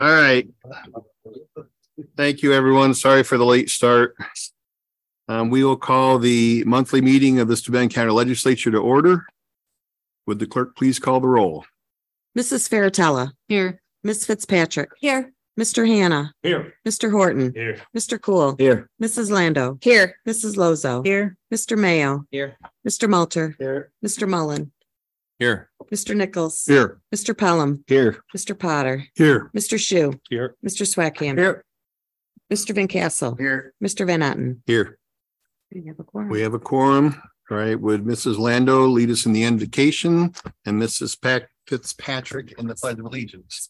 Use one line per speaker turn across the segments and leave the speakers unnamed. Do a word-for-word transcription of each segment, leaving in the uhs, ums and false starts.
All right. Thank you, everyone. Sorry for the late start. Um, we will call the monthly meeting of the Steuben County Legislature to order. Would the clerk please call the roll?
Missus Faratella.
Here.
Miss Fitzpatrick.
Here.
Mister Hannah.
Here.
Mister Horton.
Here.
Mister Cool.
Here.
Missus Lando.
Here.
Missus Lozo.
Here.
Mister Mayo.
Here.
Mister Malter.
Here.
Mister Mullen.
Here.
Mister Nichols.
Here.
Mister Pelham.
Here.
Mister Potter.
Here.
Mister Shu.
Here.
Mister Swackham.
Here.
Mister Van Castle.
Here.
Mister Van Otten.
Here.
We have a quorum.
We have a quorum. All right. Would Missus Lando lead us in the invocation and Missus Pac Fitzpatrick in the Pledge of Allegiance?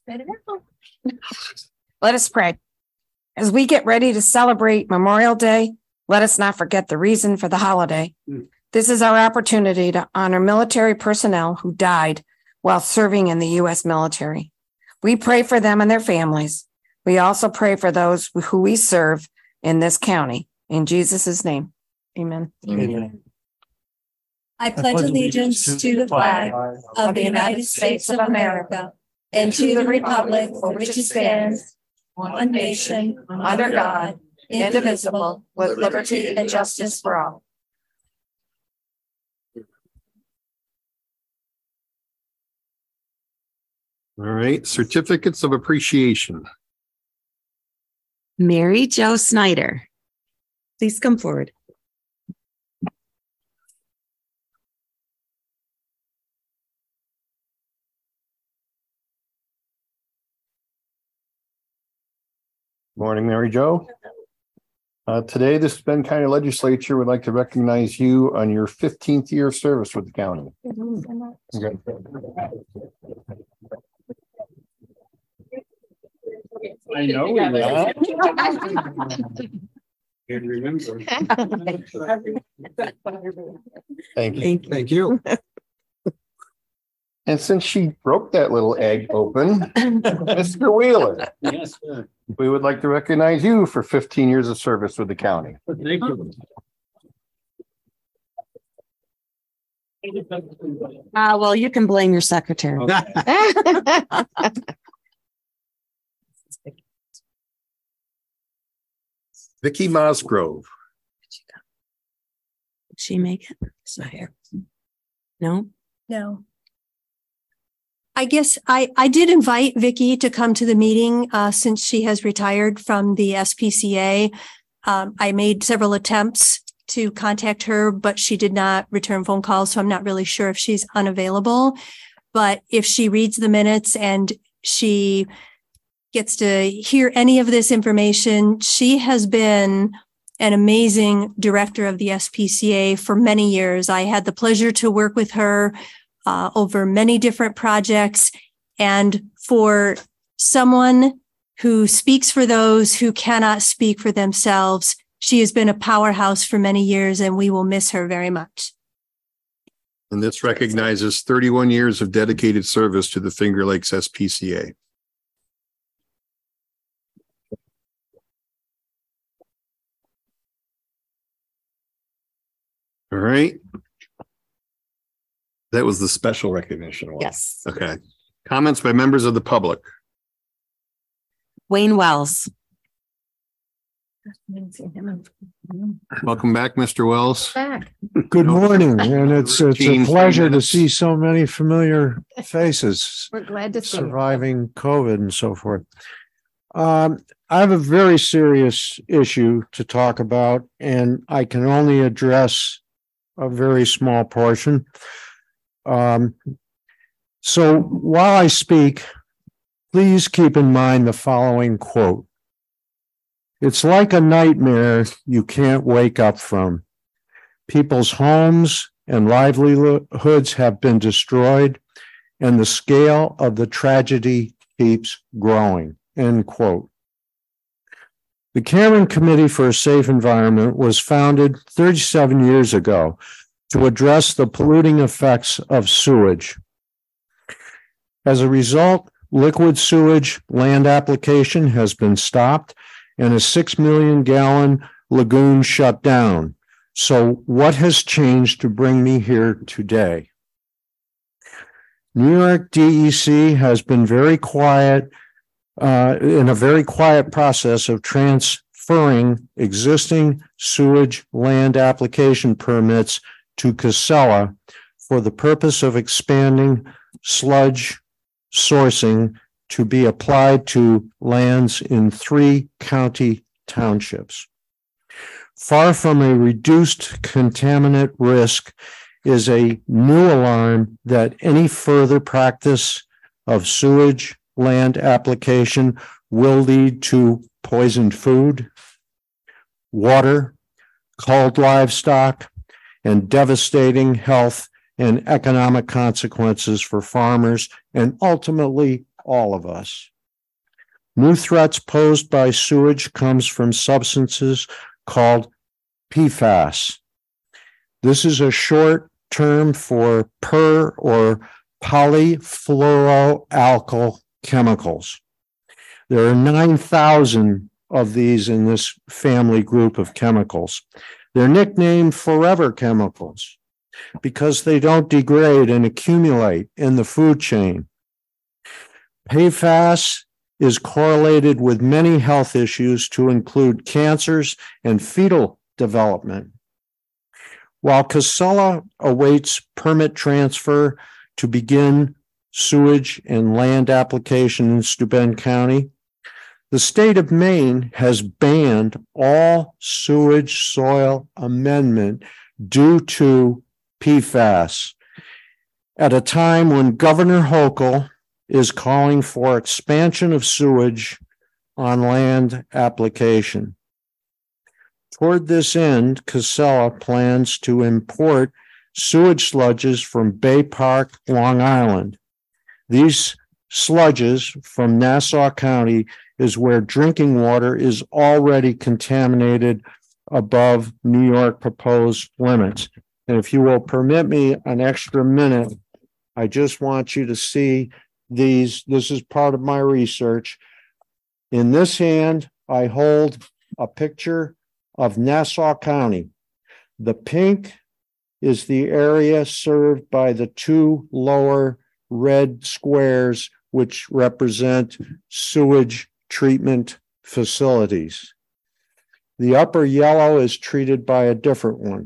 Let us pray. As we get ready to celebrate Memorial Day, let us not forget the reason for the holiday. Mm. This is our opportunity to honor military personnel who died while serving in the U S military. We pray for them and their families. We also pray for those who we serve in this county. In Jesus' name, amen.
Amen.
I pledge allegiance to the flag of the United States of America and to the republic for which it stands, one nation, under God, indivisible, with liberty and justice for all.
All right. Certificates of appreciation.
Mary Jo Snyder. Please come forward.
Morning, Mary Jo. Uh, today, the Steuben County Legislature would like to recognize you on your fifteenth year of service with the county. Okay.
I know. Can't remember.
Thank you.
Thank you.
Thank you.
And since she broke that little egg open, Mister Wheeler,
Yes, sir.
we would like to recognize you for fifteen years of service with the county.
Thank you.
Uh, well, you can blame your secretary.
Vicki Mosgrove.
Did she make it? So here. No?
No. I guess I, I did invite Vicki to come to the meeting uh, since she has retired from the S P C A. Um, I made several attempts to contact her, but she did not return phone calls. So I'm not really sure if she's unavailable. But if she reads the minutes and she gets to hear any of this information, she has been an amazing director of the S P C A for many years. I had the pleasure to work with her uh, over many different projects. And for someone who speaks for those who cannot speak for themselves, she has been a powerhouse for many years, and we will miss her very much.
And this recognizes thirty-one years of dedicated service to the Finger Lakes S P C A. All right. That was the special recognition one.
Yes.
Okay. Comments by members of the public.
Wayne Wells.
Welcome back, Mister Wells.
Back.
Good morning, and it's it's a
Gene,
pleasure to
minutes.
see so many familiar faces
We're glad to see you.
surviving COVID and so forth. Um, I have a very serious issue to talk about, and I can only address a very small portion. Um, so while I speak, please keep in mind the following quote. It's like a nightmare you can't wake up from. People's homes and livelihoods have been destroyed, and the scale of the tragedy keeps growing. End quote. The Cameron Committee for a Safe Environment was founded thirty-seven years ago to address the polluting effects of sewage. As a result, liquid sewage land application has been stopped and a six million gallon lagoon shut down. So what has changed to bring me here today? New York D E C has been very quiet uh, in a very quiet process of transferring existing sewage land application permits to Casella for the purpose of expanding sludge sourcing to be applied to lands in three county townships. Far from a reduced contaminant risk is a new alarm that any further practice of sewage land application will lead to poisoned food, water, culled livestock, and devastating health and economic consequences for farmers and ultimately all of us. New threats posed by sewage comes from substances called P FAS. This is a short term for per or polyfluoroalkyl chemicals. There are nine thousand of these in this family group of chemicals. They're nicknamed forever chemicals because they don't degrade and accumulate in the food chain. P FAS is correlated with many health issues to include cancers and fetal development. While Casella awaits permit transfer to begin sewage and land application in Steuben County, the state of Maine has banned all sewage soil amendment due to P FAS at a time when Governor Hochul is calling for expansion of sewage on land application. Toward this end, Casella plans to import sewage sludges from Bay Park, Long Island. These sludges from Nassau County is where drinking water is already contaminated above New York proposed limits. And if you will permit me an extra minute, I just want you to see these. This is part of my research. In this hand, I hold a picture of Nassau County. The pink is the area served by the two lower red squares, which represent sewage treatment facilities. The upper yellow is treated by a different one.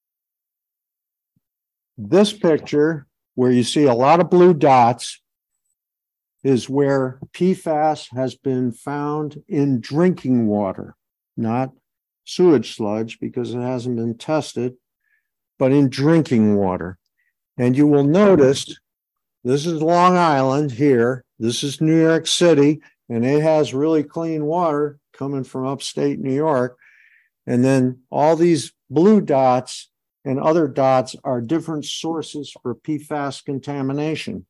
This picture, where you see a lot of blue dots, is where P FAS has been found in drinking water, not sewage sludge because it hasn't been tested, but in drinking water. And you will notice this is Long Island here. This is New York City, and it has really clean water coming from upstate New York. And then all these blue dots and other dots are different sources for P FAS contamination.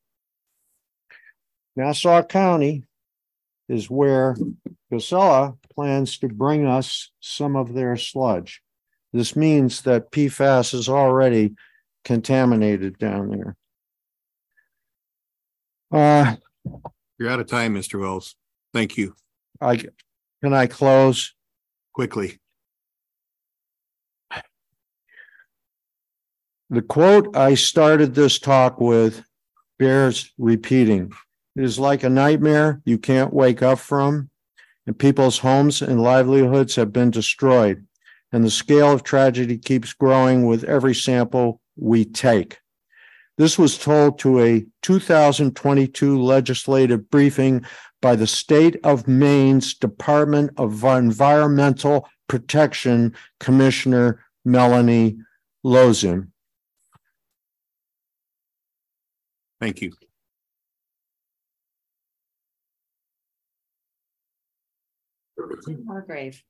Nassau County is where Casella plans to bring us some of their sludge. This means that P FAS is already contaminated down there. Uh,
You're out of time, Mister Wells. Thank you.
I can I close
quickly?
The quote I started this talk with bears repeating. It is like a nightmare you can't wake up from, and people's homes and livelihoods have been destroyed, and the scale of tragedy keeps growing with every sample we take. This was told to a two thousand twenty-two legislative briefing by the state of Maine's Department of Environmental Protection Commissioner Melanie Lozin.
Thank you.
Hargrave.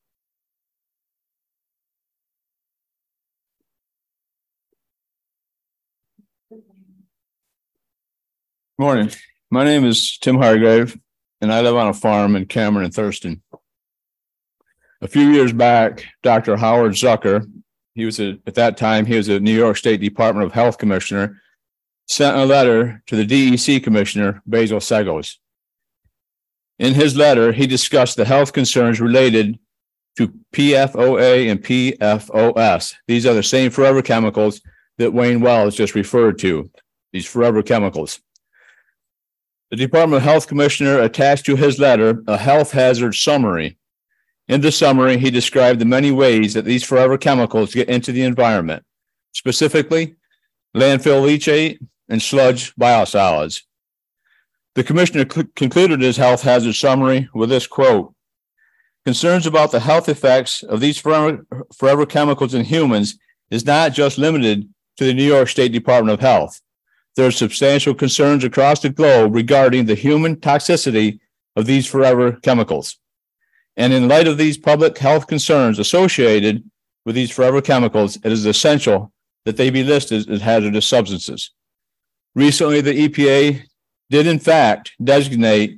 Morning. My name is Tim Hargrave, and I live on a farm in Cameron and Thurston. A few years back, Doctor Howard Zucker, he was a, at that time, he was a New York State Department of Health Commissioner, sent a letter to the D E C Commissioner, Basil Segos. In his letter, he discussed the health concerns related to P F O A and P F O S. These are the same forever chemicals that Wayne Wells just referred to, these forever chemicals. The Department of Health Commissioner attached to his letter a health hazard summary. In the summary, he described the many ways that these forever chemicals get into the environment, specifically landfill leachate and sludge biosolids. The commissioner cl- concluded his health hazard summary with this quote: "Concerns about the health effects of these forever, forever chemicals in humans is not just limited to the New York State Department of Health. There are substantial concerns across the globe regarding the human toxicity of these forever chemicals. And in light of these public health concerns associated with these forever chemicals, it is essential that they be listed as hazardous substances." Recently, the E P A did in fact designate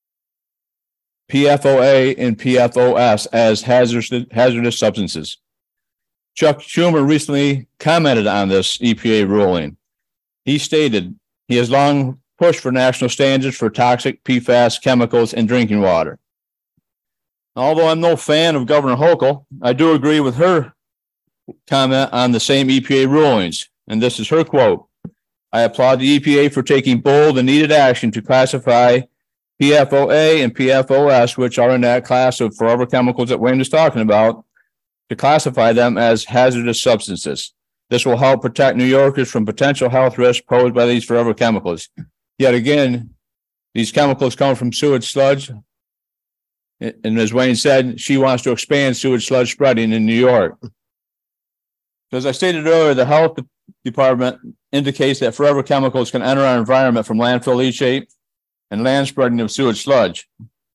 P F O A and P F O S as hazardous, hazardous substances. Chuck Schumer recently commented on this E P A ruling. He stated he has long pushed for national standards for toxic P FAS chemicals in drinking water. Although I'm no fan of Governor Hochul, I do agree with her comment on the same E P A rulings. And this is her quote: "I applaud the E P A for taking bold and needed action to classify P F O A and P F O S, which are in that class of forever chemicals that Wayne is talking about, to classify them as hazardous substances. This will help protect New Yorkers from potential health risks posed by these forever chemicals." Yet again, these chemicals come from sewage sludge. And as Wayne said, she wants to expand sewage sludge spreading in New York. As I stated earlier, the health department indicates that forever chemicals can enter our environment from landfill leachate and land spreading of sewage sludge.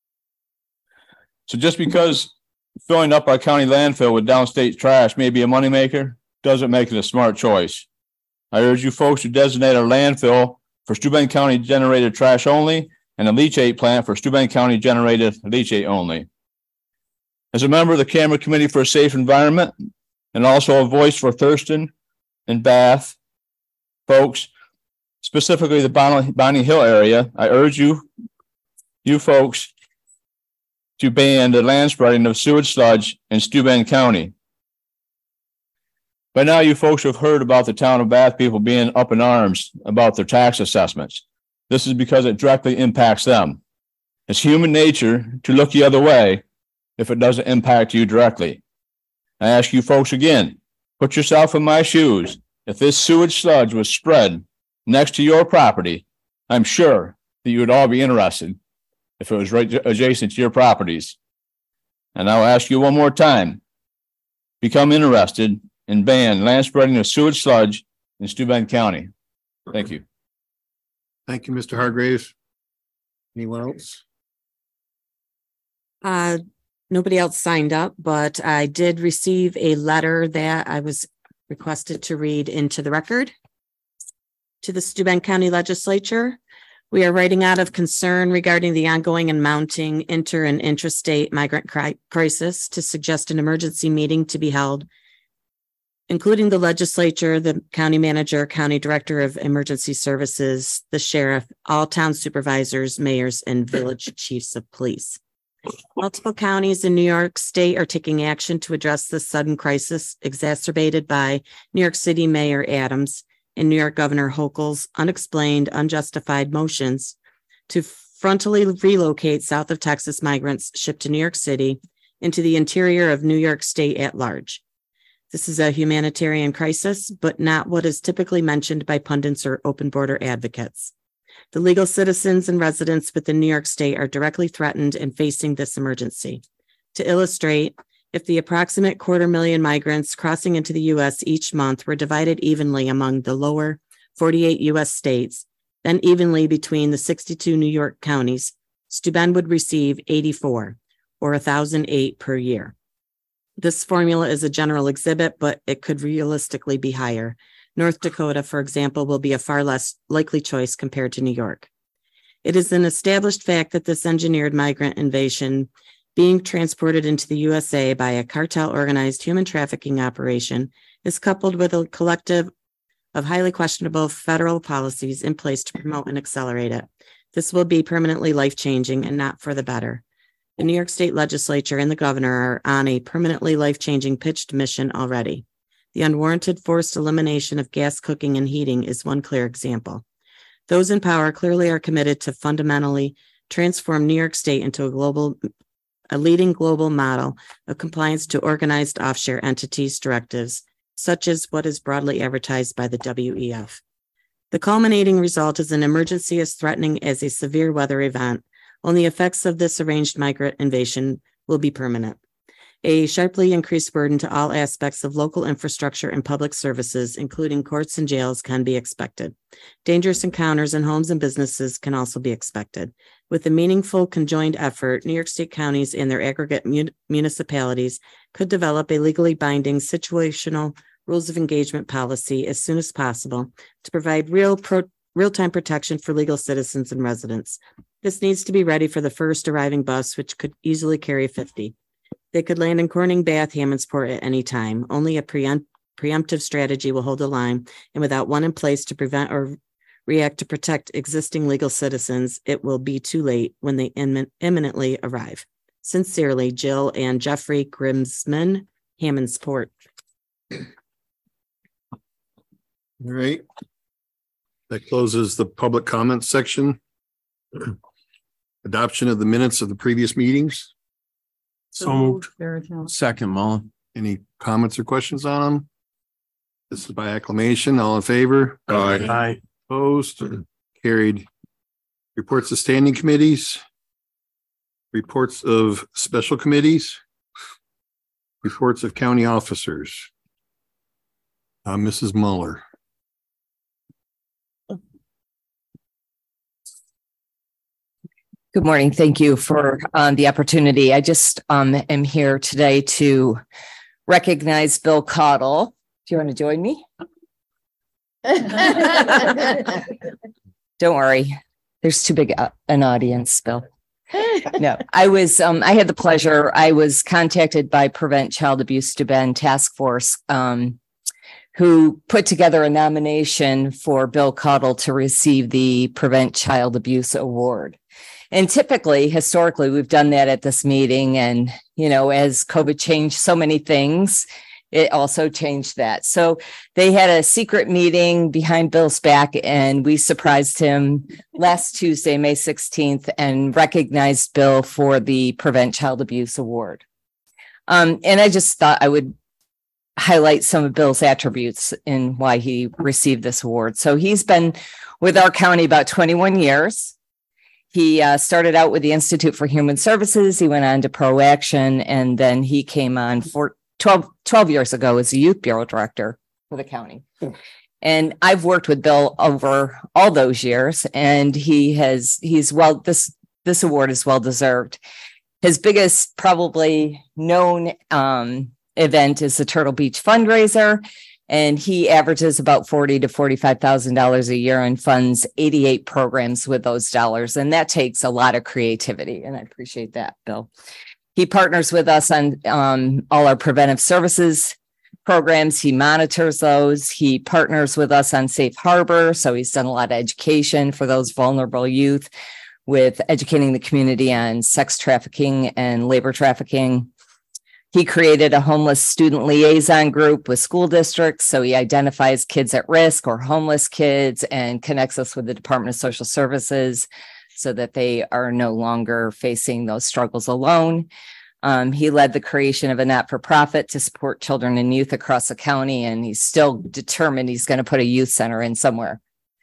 So just because filling up our county landfill with downstate trash may be a moneymaker doesn't make it a smart choice. I urge you folks to designate our landfill for Steuben County generated trash only and a leachate plant for Steuben County generated leachate only. As a member of the Camera Committee for a Safe Environment and also a voice for Thurston and Bath folks, specifically the Bonnie, Bonnie Hill area, I urge you, you folks to ban the land spreading of sewage sludge in Steuben County. By now, you folks have heard about the town of Bath people being up in arms about their tax assessments. This is because it directly impacts them. It's human nature to look the other way if it doesn't impact you directly. I ask you folks again, put yourself in my shoes. If this sewage sludge was spread next to your property, I'm sure that you would all be interested if it was right adjacent to your properties. And I'll ask you one more time, become interested and ban land spreading of sewage sludge in Steuben County. Thank you.
Thank you, Mister Hargraves. Anyone else?
Uh, nobody else signed up, but I did receive a letter that I was requested to read into the record. To the Steuben County Legislature, we are writing out of concern regarding the ongoing and mounting inter and intrastate migrant cri- crisis to suggest an emergency meeting to be held, including the legislature, the county manager, county director of emergency services, the sheriff, all town supervisors, mayors, and village chiefs of police. Multiple counties in New York State are taking action to address this sudden crisis exacerbated by New York City Mayor Adams and New York Governor Hochul's unexplained, unjustified motions to frontally relocate south of Texas migrants shipped to New York City into the interior of New York State at large. This is a humanitarian crisis, but not what is typically mentioned by pundits or open border advocates. The legal citizens and residents within New York State are directly threatened and facing this emergency. To illustrate, if the approximate quarter million migrants crossing into the U S each month were divided evenly among the lower forty-eight U S states, then evenly between the sixty-two New York counties, Steuben would receive eighty-four, or one thousand eight per year. This formula is a general exhibit, but it could realistically be higher. North Dakota, for example, will be a far less likely choice compared to New York. It is an established fact that this engineered migrant invasion being transported into the U S A by a cartel-organized human trafficking operation is coupled with a collective of highly questionable federal policies in place to promote and accelerate it. This will be permanently life-changing and not for the better. The New York State Legislature and the governor are on a permanently life-changing pitched mission already. The unwarranted forced elimination of gas cooking and heating is one clear example. Those in power clearly are committed to fundamentally transform New York State into a global, a leading global model of compliance to organized offshore entities directives, such as what is broadly advertised by the W E F. The culminating result is an emergency as threatening as a severe weather event. Only effects of this arranged migrant invasion will be permanent. A sharply increased burden to all aspects of local infrastructure and public services, including courts and jails, can be expected. Dangerous encounters in homes and businesses can also be expected. With a meaningful conjoined effort, New York State counties and their aggregate mun- municipalities could develop a legally binding situational rules of engagement policy as soon as possible to provide real pro- real-time protection for legal citizens and residents. This needs to be ready for the first arriving bus, which could easily carry fifty. They could land in Corning, Bath, Hammondsport at any time. Only a preempt, preemptive strategy will hold the line, and without one in place to prevent or react to protect existing legal citizens, it will be too late when they immin- imminently arrive. Sincerely, Jill and Jeffrey Grimsman, Hammondsport.
All right. That closes the public comments section. Adoption of the minutes of the previous meetings.
So moved.
Second, Mullen.
Any comments or questions on them? This is by acclamation. All in favor?
Aye.
Opposed? Carried. Reports of standing committees. Reports of special committees. Reports of county officers. Uh, Missus Muller.
Good morning. Thank you for um, the opportunity. I just um, am here today to recognize Bill Cottle. Do you want to join me? Don't worry. There's too big a- an audience, Bill. No, I was, um, I had the pleasure, I was contacted by Prevent Child Abuse Steuben Task Force, um, who put together a nomination for Bill Cottle to receive the Prevent Child Abuse Award. And typically, historically, we've done that at this meeting. And, you know, as COVID changed so many things, it also changed that. So they had a secret meeting behind Bill's back, and we surprised him last Tuesday, May sixteenth, and recognized Bill for the Prevent Child Abuse Award. Um, and I just thought I would highlight some of Bill's attributes in why he received this award. So he's been with our county about twenty-one years. He uh, started out with the Institute for Human Services. He went on to ProAction, and then he came on for twelve, twelve years ago as a youth bureau director for the county. And I've worked with Bill over all those years, and he has, he's well, this, this award is well deserved. His biggest probably known um, event is the Turtle Beach fundraiser. And he averages about forty to forty-five thousand dollars a year and funds eighty-eight programs with those dollars. And that takes a lot of creativity. And I appreciate that, Bill. He partners with us on um, all our preventive services programs. He monitors those. He partners with us on Safe Harbor. So he's done a lot of education for those vulnerable youth with educating the community on sex trafficking and labor trafficking. He created a homeless student liaison group with school districts. So he identifies kids at risk or homeless kids and connects us with the Department of Social Services so that they are no longer facing those struggles alone. Um, he led the creation of a not-for-profit to support children and youth across the county, and he's still determined he's going to put a youth center in somewhere.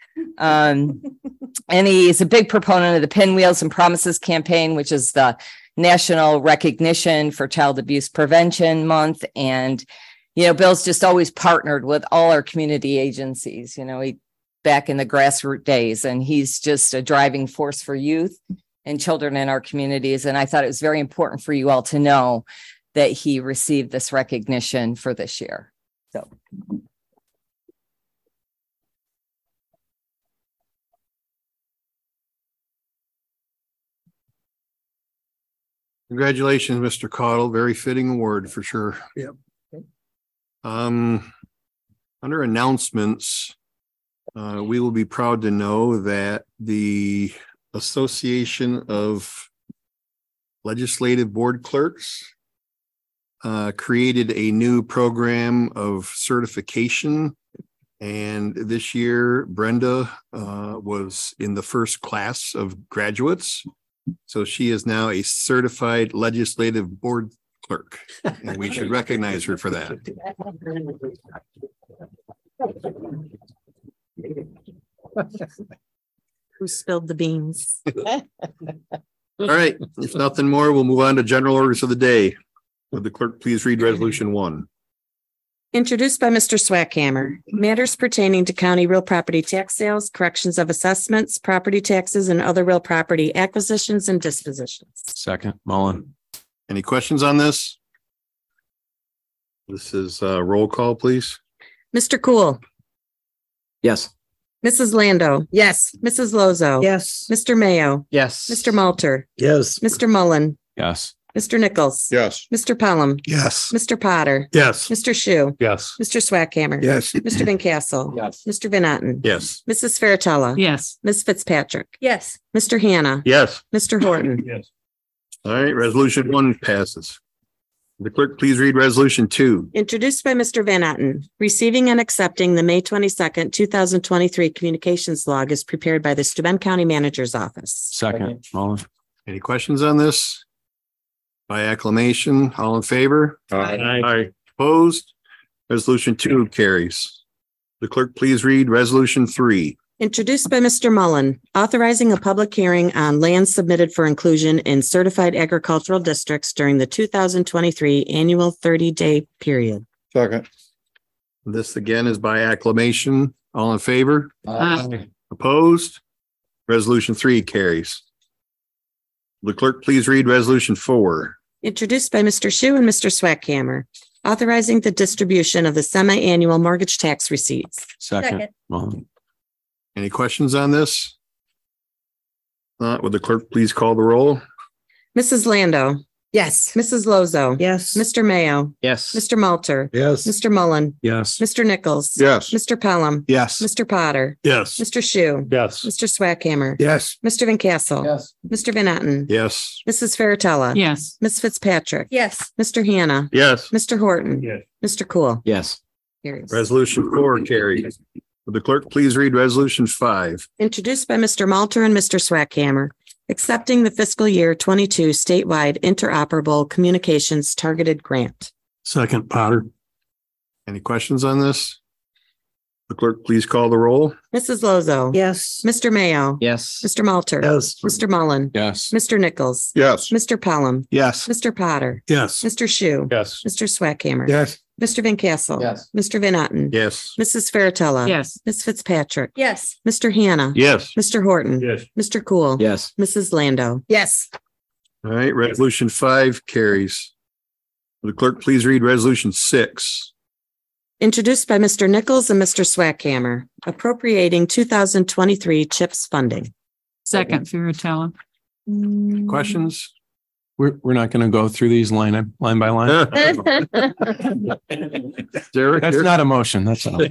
Um, and he's a big proponent of the Pinwheels and Promises campaign, which is the national recognition for child abuse prevention month. And, you know, Bill's just always partnered with all our community agencies, you know, he back in the grassroots days, and he's just a driving force for youth and children in our communities. And I thought it was very important for you all to know that he received this recognition for this year. So.
Congratulations, Mister Cottle. Very fitting award for sure.
Yep.
Um, under announcements, uh, we will be proud to know that the Association of Legislative Board Clerks uh, created a new program of certification And this year Brenda uh, was in the first class of graduates. So she is now a certified legislative board clerk, and we should recognize her for that.
Who spilled the beans?
All right, if nothing more, we'll move on to general orders of the day. Would the clerk please read resolution one?
Introduced by Mister Swackhammer, matters pertaining to county real property tax sales, corrections of assessments, property taxes, and other real property acquisitions and dispositions.
Second, Mullen.
Any questions on this? This is a roll call, please.
Mister Cool,
Yes.
Missus Lando. Yes. Missus Lozo.
Yes.
Mister Mayo,
Yes.
Mister Malter,
Yes.
Mister Mullen,
Yes.
Mister Nichols.
Yes.
Mister Pelham,
Yes.
Mister Potter,
Yes.
Mister Shu,
Yes.
Mister Swackhammer.
Yes.
Mister Van Castle.
Yes.
Mister Van Otten.
Yes.
Missus Fairtella.
Yes.
Miss Fitzpatrick.
Yes.
Mister Hannah.
Yes.
Mister Horton.
Yes.
All right, resolution one passes. The clerk please read resolution two.
Introduced by Mister Van Otten, receiving and accepting the May twenty-second, two thousand twenty-three communications log is prepared by the Steuben County Manager's Office.
Second, Mullen.
Any questions on this? By acclamation, all in favor?
Aye.
Opposed? Resolution two carries. The clerk please read resolution three.
Introduced by Mister Mullen, authorizing a public hearing on land submitted for inclusion in certified agricultural districts during the two thousand twenty-three annual thirty-day period.
Second. This again is by acclamation. All in favor? Opposed? Resolution three carries. The clerk please read resolution four.
Introduced by Mister Shu and Mister Swackhammer, authorizing the distribution of the semi-annual mortgage tax receipts.
Second,
Second.
Mullen.
Any questions on this? Not, would the clerk please call the roll?
Missus Lando. Yes. Missus Lozo.
Yes.
Mister Mayo,
Yes.
Mister Malter,
Yes.
Mister Mullen,
Yes.
Mister Nichols.
Yes.
Mister Pelham,
Yes.
Mister Potter,
Yes.
Mister Shu,
Yes.
Mister Swackhammer,
Yes.
Mister Van Castle,
Yes.
Mister Van Otten,
Yes.
Missus Fairtella.
Yes.
Miss Fitzpatrick.
Yes.
Mister Hannah,
Yes.
Mister Horton.
Yes.
Mister Cool.
Yes.
Carries.
Resolution four carries. Would the clerk please read resolution five?
Introduced by Mister Malter and Mister Swackhammer, accepting the fiscal year twenty-two statewide interoperable communications targeted grant.
Second, Potter.
Any questions on this? The clerk please call the roll.
Missus Lozo.
Yes.
Mister Mayo.
Yes.
Mister Malter.
Yes.
Mister Mullen.
Yes.
Mister Nichols.
Yes.
Mister Pelham.
Yes.
Mister Potter.
Yes.
Mister Shu.
Yes.
Mister Swackhammer.
Yes.
Mister Van Castle.
Yes.
Mister Van Otten.
Yes.
Missus Fairtella.
Yes.
Miss Fitzpatrick.
Yes.
Mister Hannah.
Yes.
Mister Horton.
Yes.
Mister Cool.
Yes.
Missus Lando. Yes.
All right, resolution five carries. Would the clerk please read resolution six?
Introduced by Mister Nichols and Mister Swackhammer, appropriating two thousand twenty-three CHIPS funding.
Second, Fairtella.
Questions?
We're, we're not going to go through these line, line by line.
Derek?
That's not a motion. That's all.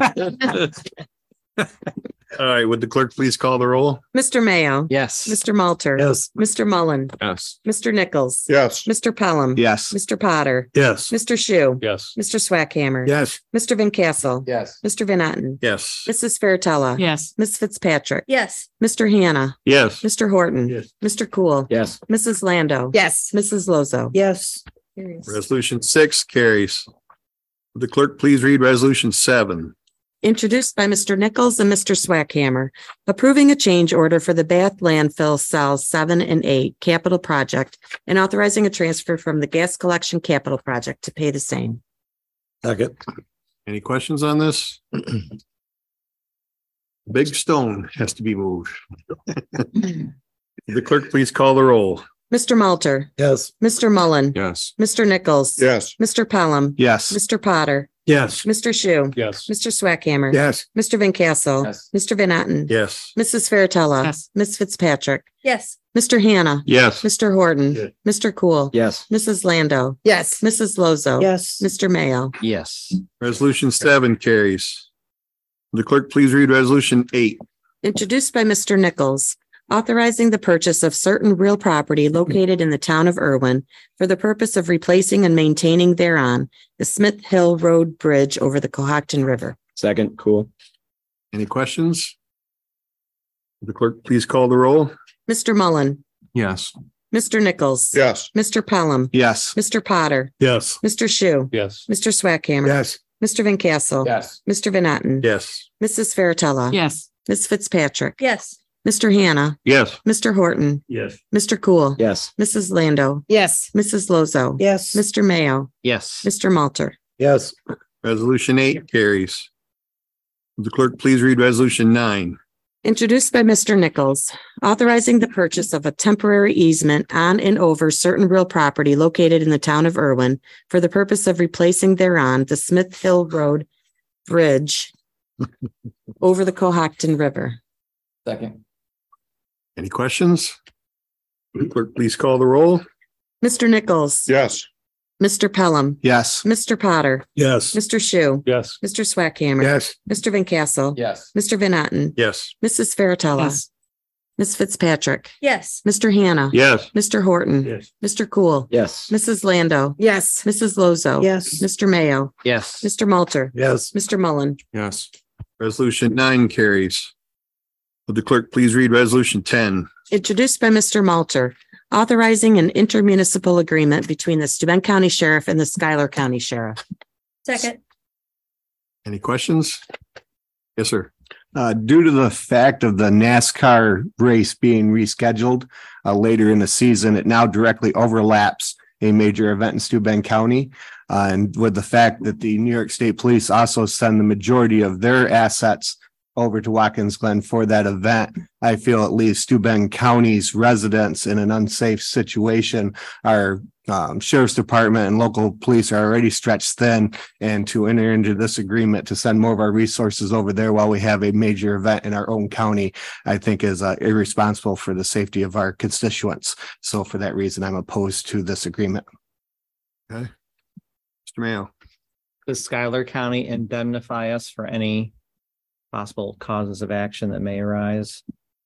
All right, would the clerk please call the roll?
Mister Mayo.
Yes.
Mister Malter.
Yes.
Mister Mullen.
Yes.
Mister Nichols.
Yes.
Mister Pelham.
Yes.
Mister Potter.
Yes.
Mister Shu.
Yes.
Mister Swackhammer.
Yes.
Mister Van Castle.
Yes.
Mister Van Otten.
Yes.
Missus Fairtella.
Yes.
Miss Fitzpatrick.
Yes.
Mister Hannah.
Yes.
Mister Horton.
Yes.
Mister Cool.
Yes.
Missus Lando. Yes. Missus Lozo.
Yes.
Resolution six carries. Would the clerk please read resolution seven?
Introduced by Mister Nichols and Mister Swackhammer, approving a change order for the Bath landfill cells seven and eight capital project and authorizing a transfer from the gas collection capital project to pay the same.
Second.
Any questions on this? Big stone has to be moved. Would the clerk please call the roll?
Mister Malter,
Yes.
Mister Mullen,
Yes.
Mister Nichols.
Yes.
Mister Pelham,
Yes.
Mister Potter,
Yes.
Mister Shu,
Yes.
Mister Swackhammer.
Yes.
Mister Van Castle.
Yes.
Mister Van Otten.
Yes.
Missus Fairtella.
Yes.
Miss Fitzpatrick.
Yes.
Mister Hannah.
Yes.
Mister Horton.
Yes.
Mister Cool.
Yes.
Missus Lando. Yes. Missus Lozo.
Yes.
Mister Mayo.
Yes.
Resolution seven carries. Would the clerk please read resolution eight?
Introduced by Mister Nichols, authorizing the purchase of certain real property located in the town of Irwin for the purpose of replacing and maintaining thereon the Smith Hill Road Bridge over the Cohocton River.
Second. Cool.
Any questions? Would the clerk please call the roll?
Mister Mullen,
Yes.
Mister Nichols.
Yes.
Mister Pelham,
Yes.
Mister Potter,
Yes.
Mister Shu,
Yes.
Mister Swackhammer.
Yes.
Mister Van Castle.
Yes.
Mister Van Etten.
Yes.
Missus Fairtella.
Yes.
Miss Fitzpatrick.
Yes.
Mister Hannah.
Yes.
Mister Horton.
Yes.
Mister Cool.
Yes.
Missus Lando.
Yes.
Missus Lozo.
Yes.
Mister Mayo.
Yes.
Mister Malter.
Yes.
Resolution eight carries. Would the clerk please read resolution nine?
Introduced by Mister Nichols, authorizing the purchase of a temporary easement on and over certain real property located in the town of Irwin for the purpose of replacing thereon the Smith Hill Road Bridge over the Cohocton River.
Second.
Any questions? Would the clerk please call the roll?
Mister Nichols.
Yes.
Mister Pelham.
Yes.
Mister Potter.
Yes.
Mister Shu.
Yes.
Mister Swackhammer.
Yes.
Mister Van Castle.
Yes.
Mister Van Etten.
Yes.
Missus Fairtella. Miss Fitzpatrick.
Yes.
Mister Hannah.
Yes.
Mister Horton.
Yes.
Mister Cool.
Yes.
Missus Lando.
Yes.
Missus Lozo.
Yes.
Mister Mayo.
Yes.
Mister Malter.
Yes.
Mister Mullen.
Yes.
Resolution nine carries. Would the clerk please read resolution ten?
Introduced by Mister Malter, authorizing an intermunicipal agreement between the Steuben County Sheriff and the Schuyler County Sheriff.
Second.
Any questions? Yes, sir.
Uh, due to the fact of the NASCAR race being rescheduled uh, later in the season, it now directly overlaps a major event in Steuben County. Uh, and with the fact that the New York State Police also send the majority of their assets over to Watkins Glen for that event, I feel it leaves Steuben County's residents in an unsafe situation. Our um, sheriff's department and local police are already stretched thin, and to enter into this agreement to send more of our resources over there while we have a major event in our own county, I think is uh, irresponsible for the safety of our constituents. So for that reason, I'm opposed to this agreement.
Okay. Mister Mayo.
Does Schuyler County indemnify us for any possible causes of action that may arise?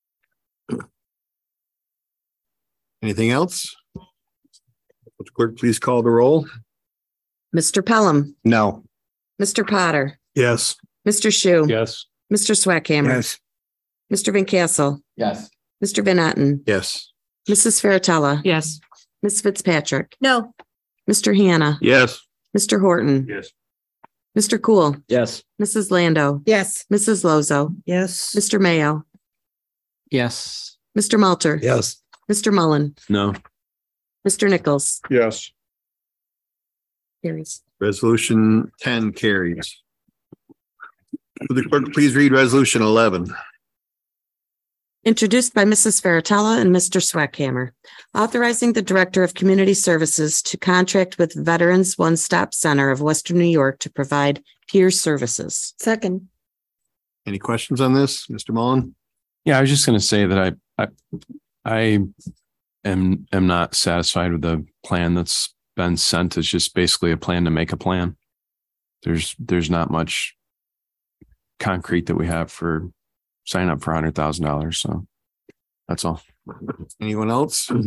Anything else? Would the clerk please call the roll?
Mister Pelham.
No.
Mister Potter.
Yes.
Mister Shu.
Yes.
Mister Swackhammer. Mister Van Castle.
Yes.
Mister Van Etten.
Yes.
Missus Fairtella.
Yes.
Miss Fitzpatrick.
No.
Mister Hannah.
Yes.
Mister Horton.
Yes.
Mister Cool.
Yes.
Missus Lando.
Yes.
Missus Lozo.
Yes.
Mister Mayo.
Yes.
Mister Malter.
Yes.
Mister Mullen.
No.
Mister Nichols.
Yes.
Carries.
Resolution ten carries. Would the clerk please read resolution eleven?
Introduced by Missus Fairtella and Mister Swackhammer, authorizing the Director of Community Services to contract with Veterans One Stop Center of Western New York to provide peer services.
Second.
Any questions on this, Mister Mullen?
Yeah, I was just going to say that I, I, I am, am not satisfied with the plan that's been sent. It's just basically a plan to make a plan. There's, there's not much concrete that we have for sign up for a hundred thousand dollars. So that's all.
Anyone else? All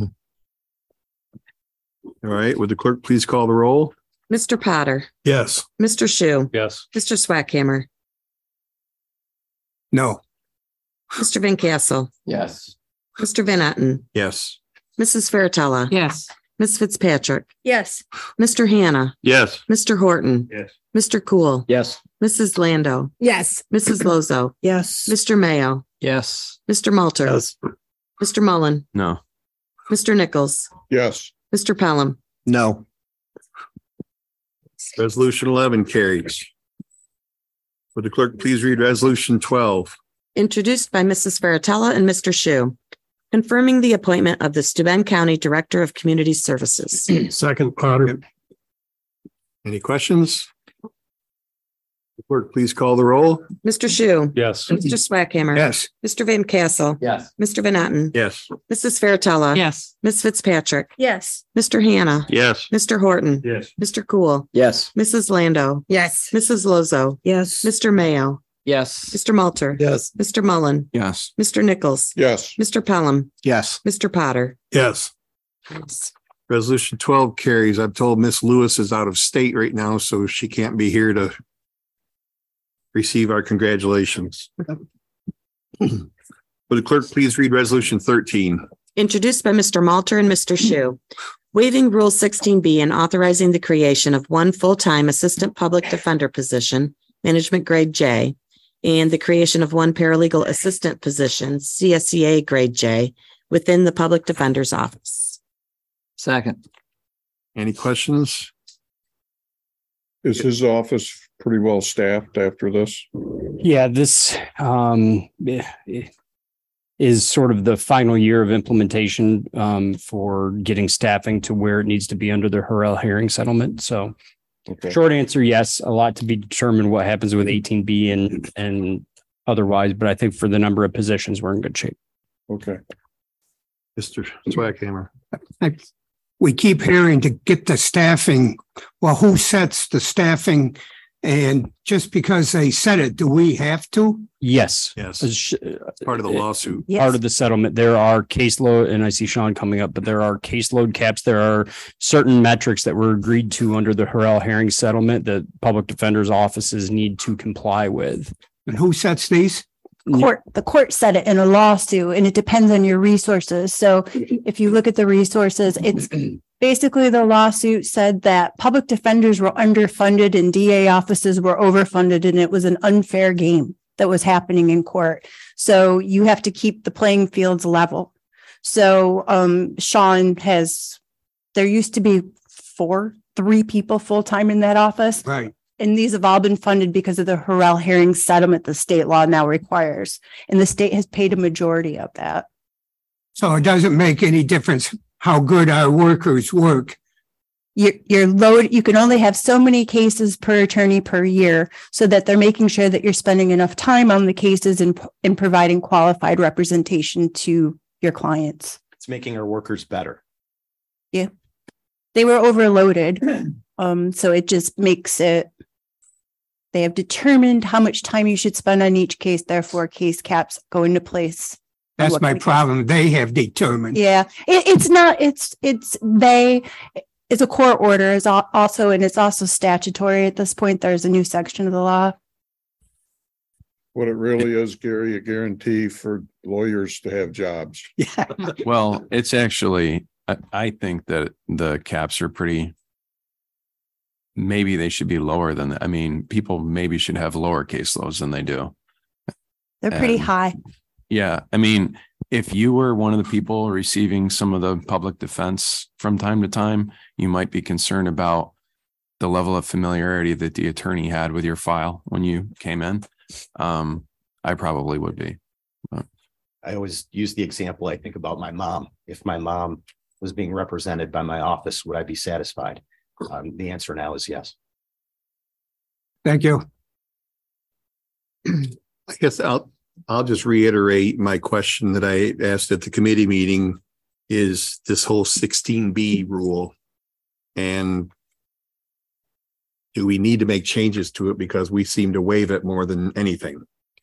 right, would the clerk please call the roll?
Mister Potter.
Yes.
Mister Shu.
Yes.
Mister Swackhammer.
No.
Mister Van Castle.
Yes.
Mister Van Etten.
Yes.
Missus Fairtella.
Yes.
Miss Fitzpatrick.
Yes.
Mister Hannah.
Yes.
Mister Horton.
Yes.
Mister Cool.
Yes.
Missus Lando.
Yes.
Missus Lozo.
Yes.
Mister Mayo.
Yes.
Mister Malter.
Yes.
Mister Mullen.
No.
Mister Nichols.
Yes.
Mister Pelham.
No.
Resolution eleven carries. Would the clerk please read resolution twelve?
Introduced by Missus Fairtella and Mister Shu, confirming the appointment of the Steuben County Director of Community Services.
Second, Potter.
Any questions? The clerk please call the roll.
Mister Shu.
Yes.
Mister Swackhammer.
Yes.
Mister Van Castle.
Yes.
Mister Van Etten.
Yes.
Missus Fairtella.
Yes.
Miss Fitzpatrick.
Yes.
Mister Hannah.
Yes.
Mister Horton.
Yes.
Mister Cool.
Yes.
Missus Lando.
Yes.
Missus Lozo.
Yes.
Mister Mayo.
Yes.
Mister Malter.
Yes.
Mister Mullen.
Yes.
Mister Nichols.
Yes.
Mister Pelham.
Yes.
Mister Potter.
Yes.
Resolution twelve carries. I'm told Miss Lewis is out of state right now, so she can't be here to receive our congratulations. Would the clerk please read resolution thirteen?
Introduced by Mister Malter and Mister Shu. Waiving Rule sixteen B and authorizing the creation of one full-time Assistant Public Defender position, Management Grade J, and the creation of one Paralegal Assistant position, C S E A Grade J, within the Public Defender's Office.
Second.
Any questions?
Is his office pretty well staffed after this?
Yeah, this um is sort of the final year of implementation um for getting staffing to where it needs to be under the Harrell hearing settlement. So
Okay.
short answer, yes, a lot to be determined what happens with eighteen B and and otherwise, but I think for the number of positions, we're in good shape.
Okay.
Mister Swackhammer.
We keep hearing to get the staffing. Well, who sets the staffing? And just because they said it, do we have to?
Yes.
Yes.
As-
Part of the lawsuit.
Part of the settlement, there are caseload, and I see Sean coming up, but there are caseload caps. There are certain metrics that were agreed to under the Harrell Herring settlement that public defenders' offices need to comply with.
And who sets these?
Court, the court said it in a lawsuit, and it depends on your resources. So if you look at the resources, it's basically the lawsuit said that public defenders were underfunded and D A offices were overfunded, and it was an unfair game that was happening in court. So you have to keep the playing fields level. So um, Sean has, there used to be four, three people full-time in that office.
Right.
And these have all been funded because of the Harrell Herring settlement the state law now requires. And the state has paid a majority of that.
So it doesn't make any difference how good our workers work.
You're, you're load, you can only have so many cases per attorney per year, so that they're making sure that you're spending enough time on the cases and, and providing qualified representation to your clients.
It's making our workers better.
Yeah. They were overloaded. Um, so it just makes it, they have determined how much time you should spend on each case, therefore case caps go into place.
That's my problem. They have determined.
Yeah, it, it's not, it's, it's, they, it's a court order is al- also, and it's also statutory at this point. There's a new section of the law.
What it really is, Gary, a guarantee for lawyers to have jobs.
Yeah.
Well, it's actually, I, I think that the caps are pretty, maybe they should be lower than that. I mean, people maybe should have lower caseloads than they do.
They're pretty
And,
high.
Yeah. I mean, if you were one of the people receiving some of the public defense from time to time, you might be concerned about the level of familiarity that the attorney had with your file when you came in. Um, I probably would be. But.
I always use the example, I think about my mom. If my mom was being represented by my office, would I be satisfied? Um, the answer now is yes.
Thank you.
I guess I'll, I'll just reiterate my question that I asked at the committee meeting is this whole sixteen B rule. And do we need to make changes to it because we seem to waive it more than anything?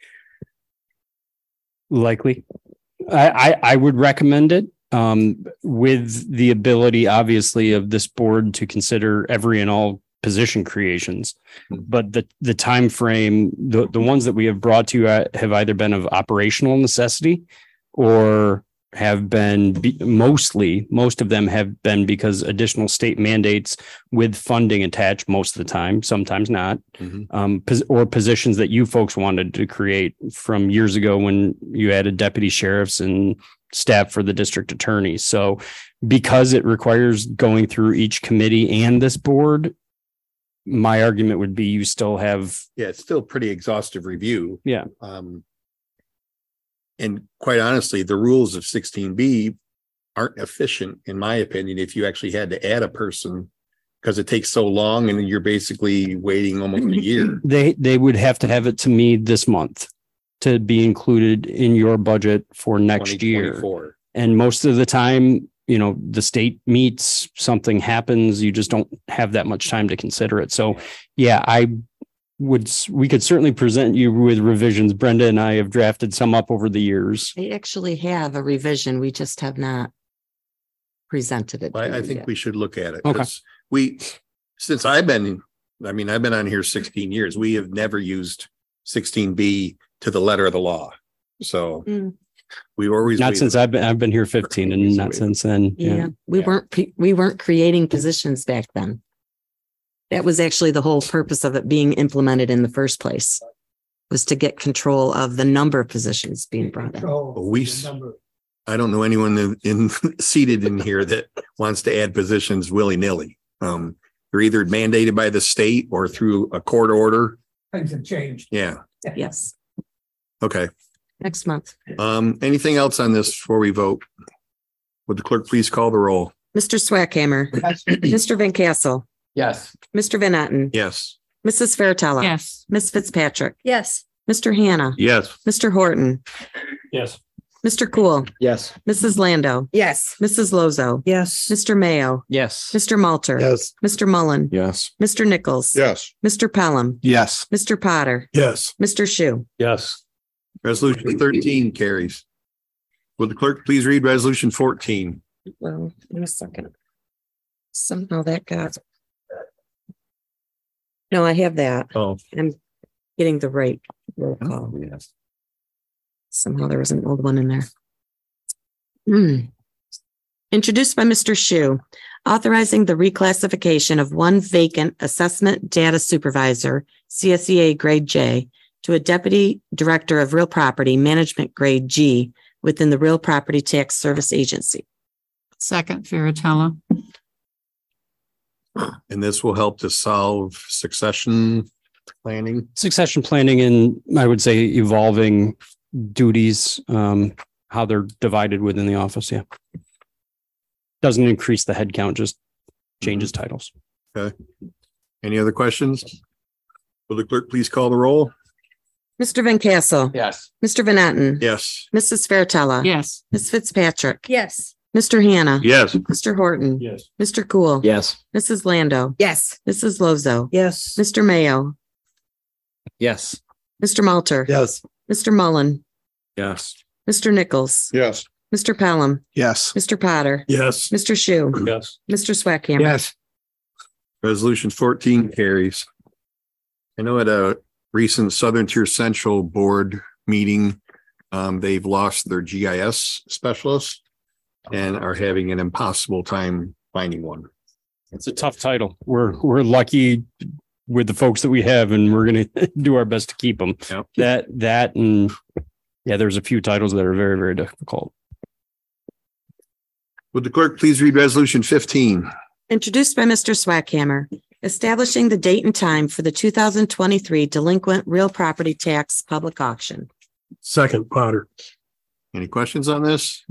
Likely. I, I, I would recommend it um, with the ability, obviously, of this board to consider every and all position creations. But the, the time frame, the, the ones that we have brought to you have either been of operational necessity or have been be, mostly, most of them have been because additional state mandates with funding attached most of the time, sometimes not, mm-hmm. um, pos, or positions that you folks wanted to create from years ago when you added deputy sheriffs and staff for the district attorney. So because it requires going through each committee and this board, my argument would be you still have.
Yeah, it's still pretty exhaustive review.
Yeah.
Um, and quite honestly, the rules of sixteen B aren't efficient, in my opinion, if you actually had to add a person, because it takes so long and you're basically waiting almost a year.
They they would have to have it to me this month to be included in your budget for next year. And most of the time, you know, the state meets, something happens, you just don't have that much time to consider it. So, yeah, I would, we could certainly present you with revisions. Brenda and I have drafted some up over the years.
I actually have a revision. We just have not presented it.
I, I think yet. We should look at it.
Okay.
We, since I've been, I mean, I've been on here sixteen years, we have never used sixteen B to the letter of the law. So
Mm.
we always.
Not
waited.
since I've been, I've been here fifteen and not since then.
Yeah, we weren't, pe- we weren't creating positions back then. That was actually the whole purpose of it being implemented in the first place, was to get control of the number of positions being brought in.
We, s- I don't know anyone in, in seated in here that wants to add positions willy nilly. Um, they're either mandated by the state or through a court order.
Things have changed.
Yeah.
Yes,
Okay.
next month.
Um, anything else on this before we vote? Would the clerk please call the roll?
Mister Swackhammer, Mister Van Cassel,
Yes.
Mister Van Etten,
Yes.
Missus Fairtella.
Yes.
Miss Fitzpatrick,
Yes.
Mister Hannah,
Yes.
Mister Horton,
Yes.
Mister Cool,
Yes.
Missus Lando,
Yes.
Missus Lozo,
Yes.
Mister Mayo,
Yes.
Mister Malter.
Yes.
Mister Mullen,
Yes.
Mister Nichols.
Yes.
Mister Pelham,
Yes.
Mister Potter,
Yes.
Mister Shu.
Yes.
Resolution thirteen carries. Would the clerk please read resolution fourteen?
Well, in a second. Somehow that got. No, I have that.
Oh.
I'm getting the right roll call.
Yes.
Somehow there was an old one in there. Hmm. Introduced by Mister Shu, authorizing the reclassification of one vacant assessment data supervisor, C S E A grade J, to a deputy director of real property management grade G within the Real Property Tax Service Agency.
Second, Fairtella.
And this will help to solve succession planning.
Succession planning and I would say evolving duties, um, how they're divided within the office. Yeah. Doesn't increase the head count, just changes titles.
Okay. Any other questions? Will the clerk please call the roll?
Mister Van Cassel.
Yes.
Mister Van Etten.
Yes.
Missus Fairtella.
Yes.
Miss Fitzpatrick.
Yes.
Mister Hannah.
Yes.
Mister Horton.
Yes.
Mister Cool.
Yes.
Missus Lando.
Yes.
Missus Lozo.
Yes.
Mister Mayo.
Yes.
Mister Malter.
Yes.
Mister Mullen.
Yes.
Mister Nichols.
Yes.
Mister Pelham.
Yes.
Mister Potter.
Yes.
Mister Shu.
Yes.
Mister Swackhammer.
Yes.
Resolution fourteen carries. I know at a recent Southern Tier Central Board meeting, um, they've lost their G I S specialist and are having an impossible time finding one.
It's a tough title. We're, we're lucky with the folks that we have and we're going to do our best to keep them.
Yep.
That, that, and yeah, there's a few titles that are very, very difficult.
Would the clerk please read resolution fifteen?
Introduced by Mister Swackhammer, establishing the date and time for the two thousand twenty-three delinquent real property tax public auction.
Second, Potter. Any questions on this?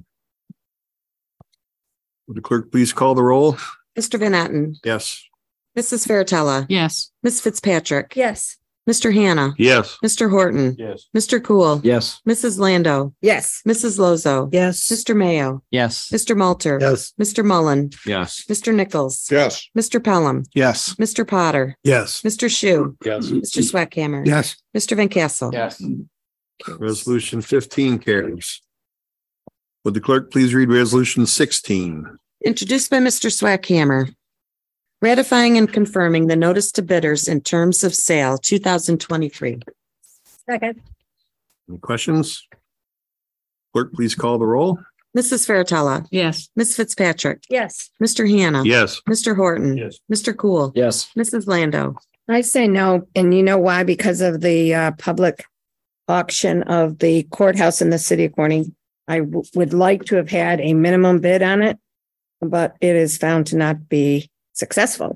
Would the clerk please call the roll?
Mister Van Etten.
Yes.
Missus Fairtella.
Yes.
Miss Fitzpatrick.
Yes.
Mister Hannah.
Yes.
Mister Horton.
Yes.
Mister Cool.
Yes.
Missus Lando.
Yes.
Missus Lozo.
Yes.
Mister Mayo.
Yes.
Mister Malter.
Yes.
Mister Mullen.
Yes.
Mister Nichols.
Yes.
Mister Pelham.
Yes.
Mister Potter.
Yes.
Mister Shu.
Yes.
Mister Swackhammer.
Yes.
Mister Van Cassel.
Yes.
Resolution fifteen carries. Would the clerk please read resolution sixteen?
Introduced by Mister Swackhammer. Ratifying and confirming the notice to bidders in terms of sale two thousand twenty-three.
Second.
Any questions? Clerk, please call the roll.
Missus Fairtella.
Yes.
Miss Fitzpatrick.
Yes.
Mister Hannah.
Yes.
Mister Horton.
Yes.
Mister Cool.
Yes.
Missus Lando.
I say no, and you know why? Because of the uh public auction of the courthouse in the city of Corning. I w- would like to have had a minimum bid on it, but it is found to not be successful.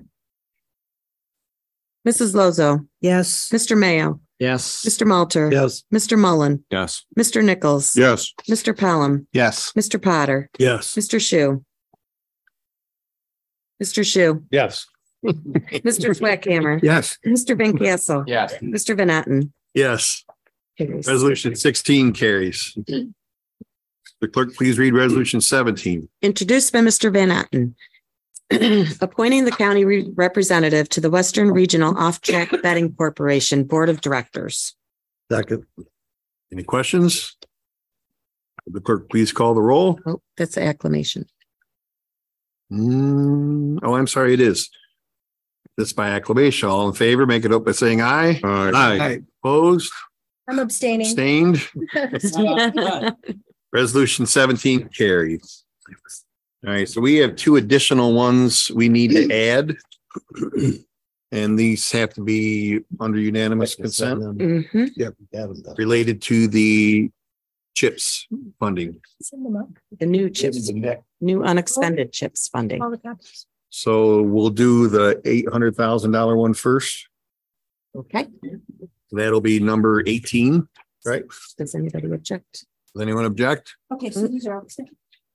Missus Lozo.
Yes.
Mister Mayo.
Yes.
Mister Malter.
Yes.
Mister Mullen.
Yes.
Mister Nichols.
Yes.
Mister Pelham.
Yes.
Mister Potter.
Yes.
Mister Shu. Mister Shu.
Yes.
Mister Swackhammer.
Yes.
Mister Van Cassel.
Yes.
Mister Van Etten.
Yes.
Carries.
Resolution sixteen carries. The clerk, please read resolution seventeen.
Introduced by Mister Van Etten. Appointing the county re- representative to the Western Regional Off-Track Betting Corporation Board of Directors.
Second.
Any questions? Would the clerk please call the roll?
Oh, that's acclamation.
Mm, oh, I'm sorry, it is. This by acclamation. All in favor, make it up by saying aye.
Aye.
Opposed?
I'm abstaining.
Abstained. Resolution seventeen carries. All right, so we have two additional ones we need to add. And these have to be under unanimous consent
Mhm.
Yep.
related to the CHIPS funding.
Send them up.
The new chips, new unexpended chips funding.
All the copies.
So we'll do the eight hundred thousand dollar one first.
Okay.
That'll be number eighteen, right?
Does anybody object?
Does anyone object?
Okay, so these are all the same.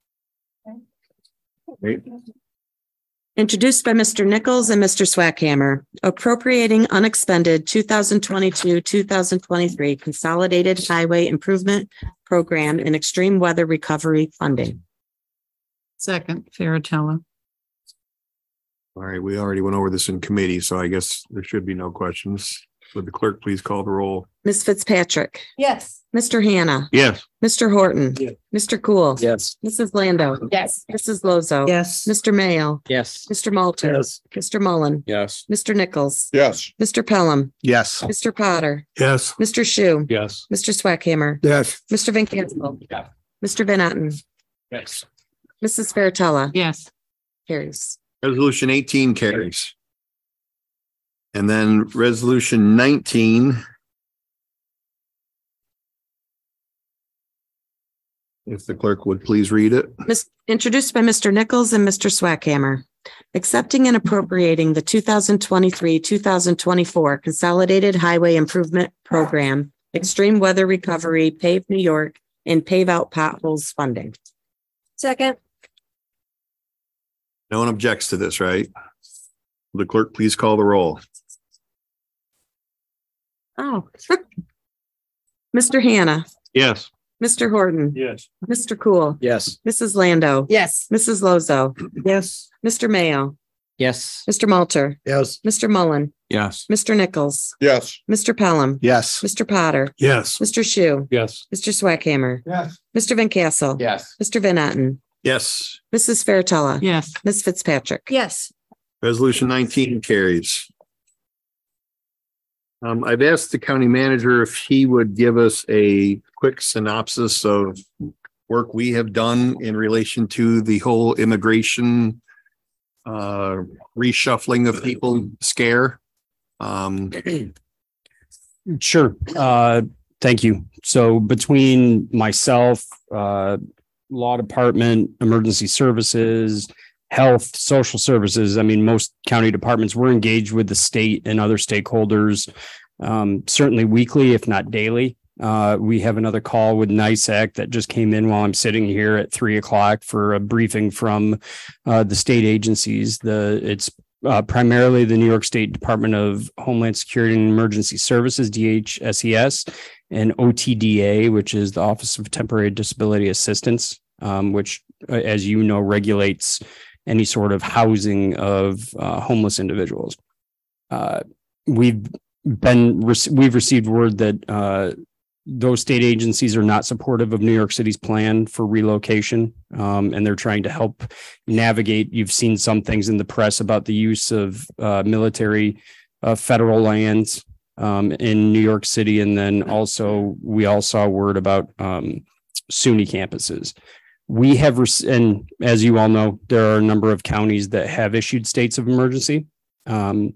Great.
Introduced by Mister Nichols and Mister Swackhammer, appropriating unexpended two thousand twenty-two, two thousand twenty-three Consolidated Highway Improvement Program and Extreme Weather Recovery Funding.
Second, Farratella.
All right, we already went over this in committee, so I guess there should be no questions. Would the clerk please call the roll?
Miz Fitzpatrick,
Yes.
Mister Hannah,
Yes.
Mister Horton,
Yes.
Mister Cool,
Yes.
Missus Lando,
Yes.
Missus Lozo,
Yes.
Mister Mayo,
Yes.
Mister Malter,
Yes.
Mister Mullen,
Yes.
Mister Nichols,
Yes.
Mister Pelham,
Yes.
Mister Potter,
Yes.
Mister Shu,
Yes.
Mister Swackhammer,
Yes.
Mister Van Cancel,
Yeah.
Mister Van Etten,
Yes.
Missus Fairtella,
Yes.
carries.
Resolution eighteen carries. And then resolution nineteen. If the clerk would please read it.
Mis- Introduced by Mister Nichols and Mister Swackhammer. Accepting and appropriating the two thousand twenty-three, two thousand twenty-four Consolidated Highway Improvement Program, Extreme Weather Recovery, Pave New York, and Pave Out Potholes Funding.
Second.
No one objects to this, right? Will the clerk please call the roll?
Oh. Mister Hannah,
Yes.
Mister Horton,
Yes.
Mister Cool,
Yes.
Missus Lando,
Yes.
Missus Lozo,
Yes.
Mister Mayo,
Yes.
Mister Malter,
Yes.
Mister Mullen,
Yes.
Mister Nichols,
Yes.
Mister Pelham,
Yes.
Mister Potter,
Yes.
Mister Shu,
Yes.
Mister Swackhammer,
Yes.
Mister Van Cassel,
Yes.
Mister Van Etten,
Yes.
Missus Fairtella,
Yes.
Miz Fitzpatrick.
Yes.
Resolution nineteen carries. Um, I've asked the county manager if he would give us a quick synopsis of work we have done in relation to the whole immigration uh, reshuffling of people scare. Um,
Sure. Uh, thank you. So between myself, uh, law department, emergency services, health, social services, I mean, most county departments, we're engaged with the state and other stakeholders, um, certainly weekly, if not daily. Uh, we have another call with NISAC that just came in while I'm sitting here at three o'clock for a briefing from uh, the state agencies. The it's uh, primarily the New York State Department of Homeland Security and Emergency Services, D H S E S, and O T D A, which is the Office of Temporary Disability Assistance, um, which, uh, as you know, regulates any sort of housing of uh, homeless individuals. Uh, we've been we've received word that uh, those state agencies are not supportive of New York City's plan for relocation, um, and they're trying to help navigate. You've seen some things in the press about the use of uh, military uh, federal lands um, in New York City, and then also we all saw word about um, SUNY campuses. We have, and as you all know, there are a number of counties that have issued states of emergency. Um,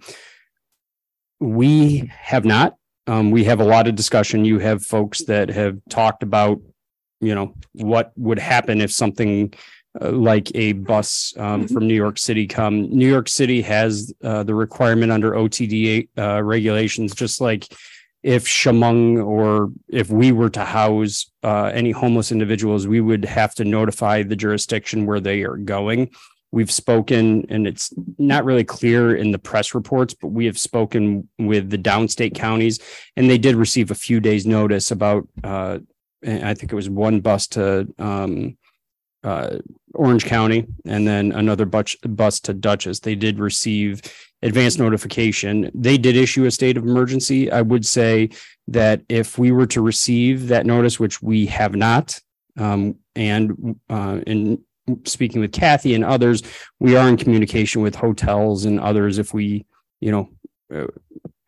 we have not. Um, we have a lot of discussion. You have folks that have talked about, you know, what would happen if something uh, like a bus um, from New York City come. New York City has uh, the requirement under O T D A uh, regulations, just like if Chemung or if we were to house uh, any homeless individuals, we would have to notify the jurisdiction where they are going. We've spoken, and it's not really clear in the press reports, but we have spoken with the downstate counties, and they did receive a few days' notice about, uh, I think it was one bus to um, uh, Orange County, and then another bus, bus to Dutchess. They did receive advance notification. They did issue a state of emergency. I would say that if we were to receive that notice, which we have not, um, and uh, in speaking with Kathy and others, we are in communication with hotels and others if we, you know, uh,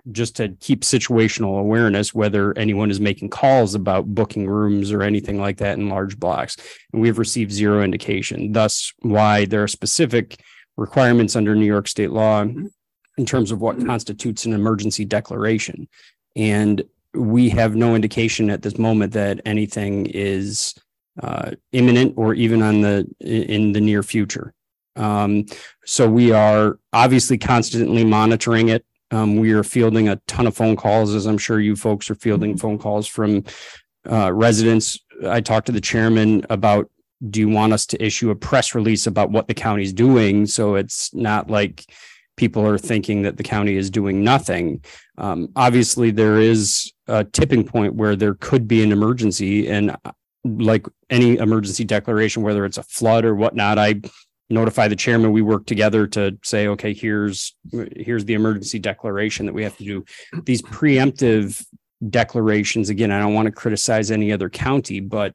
just to keep situational awareness, whether anyone is making calls about booking rooms or anything like that in large blocks. And we've received zero indication. Thus, why there are specific requirements under New York state law in terms of what constitutes an emergency declaration. And we have no indication at this moment that anything is uh, imminent or even on the in the near future. Um, so we are obviously constantly monitoring it. Um, we are fielding a ton of phone calls, as I'm sure you folks are fielding phone calls from uh, residents. I talked to the chairman about, do you want us to issue a press release about what the county's doing? So it's not like people are thinking that the county is doing nothing. Um, obviously, there is a tipping point where there could be an emergency, and like any emergency declaration, whether it's a flood or whatnot, I notify the chairman. We work together to say, okay, here's here's the emergency declaration that we have to do. These preemptive declarations, again, I don't want to criticize any other county, but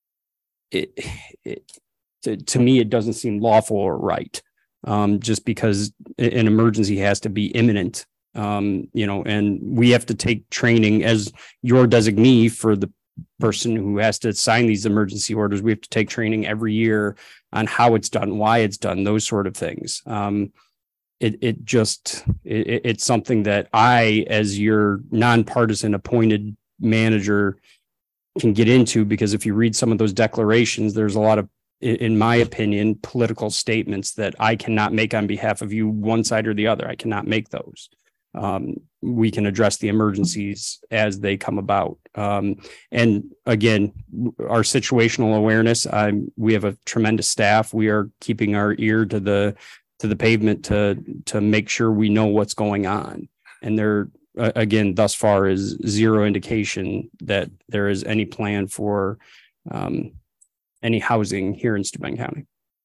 it, it to, to me, it doesn't seem lawful or right. Um, just because an emergency has to be imminent, um, you know, and we have to take training as your designee for the person who has to sign these emergency orders. We have to take training every year on how it's done, why it's done, those sort of things. Um, it it just it, it's something that I, as your nonpartisan appointed manager, can get into, because if you read some of those declarations, there's a lot of, in my opinion, political statements that I cannot make on behalf of you, one side or the other. I cannot make those. Um, we can address the emergencies as they come about. Um, and again, our situational awareness, I'm, we have a tremendous staff. We are keeping our ear to the to the pavement to to make sure we know what's going on. And there, uh, again, thus far is zero indication that there is any plan for um, any housing here in Steuben County.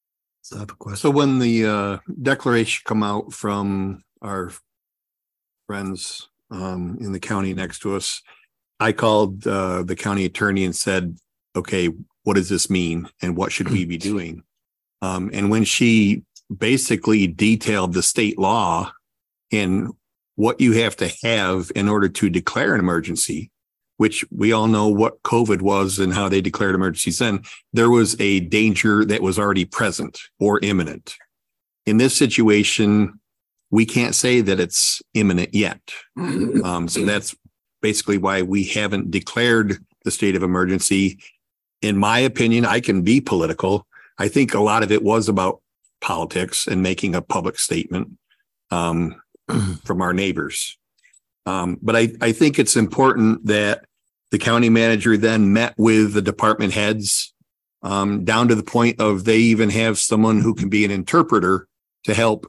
So when the uh, declaration come out from our friends um, in the county next to us, I called uh, the county attorney and said, okay, what does this mean? And what should we be doing? Um, and when she basically detailed the state law and what you have to have in order to declare an emergency, which we all know what COVID was and how they declared emergencies then, there was a danger that was already present or imminent. In this situation, we can't say that it's imminent yet. Um, so that's basically why we haven't declared the state of emergency. In my opinion, I can be political. I think a lot of it was about politics and making a public statement um, from our neighbors. Um, but I, I think it's important that the county manager then met with the department heads um, down to the point of they even have someone who can be an interpreter to help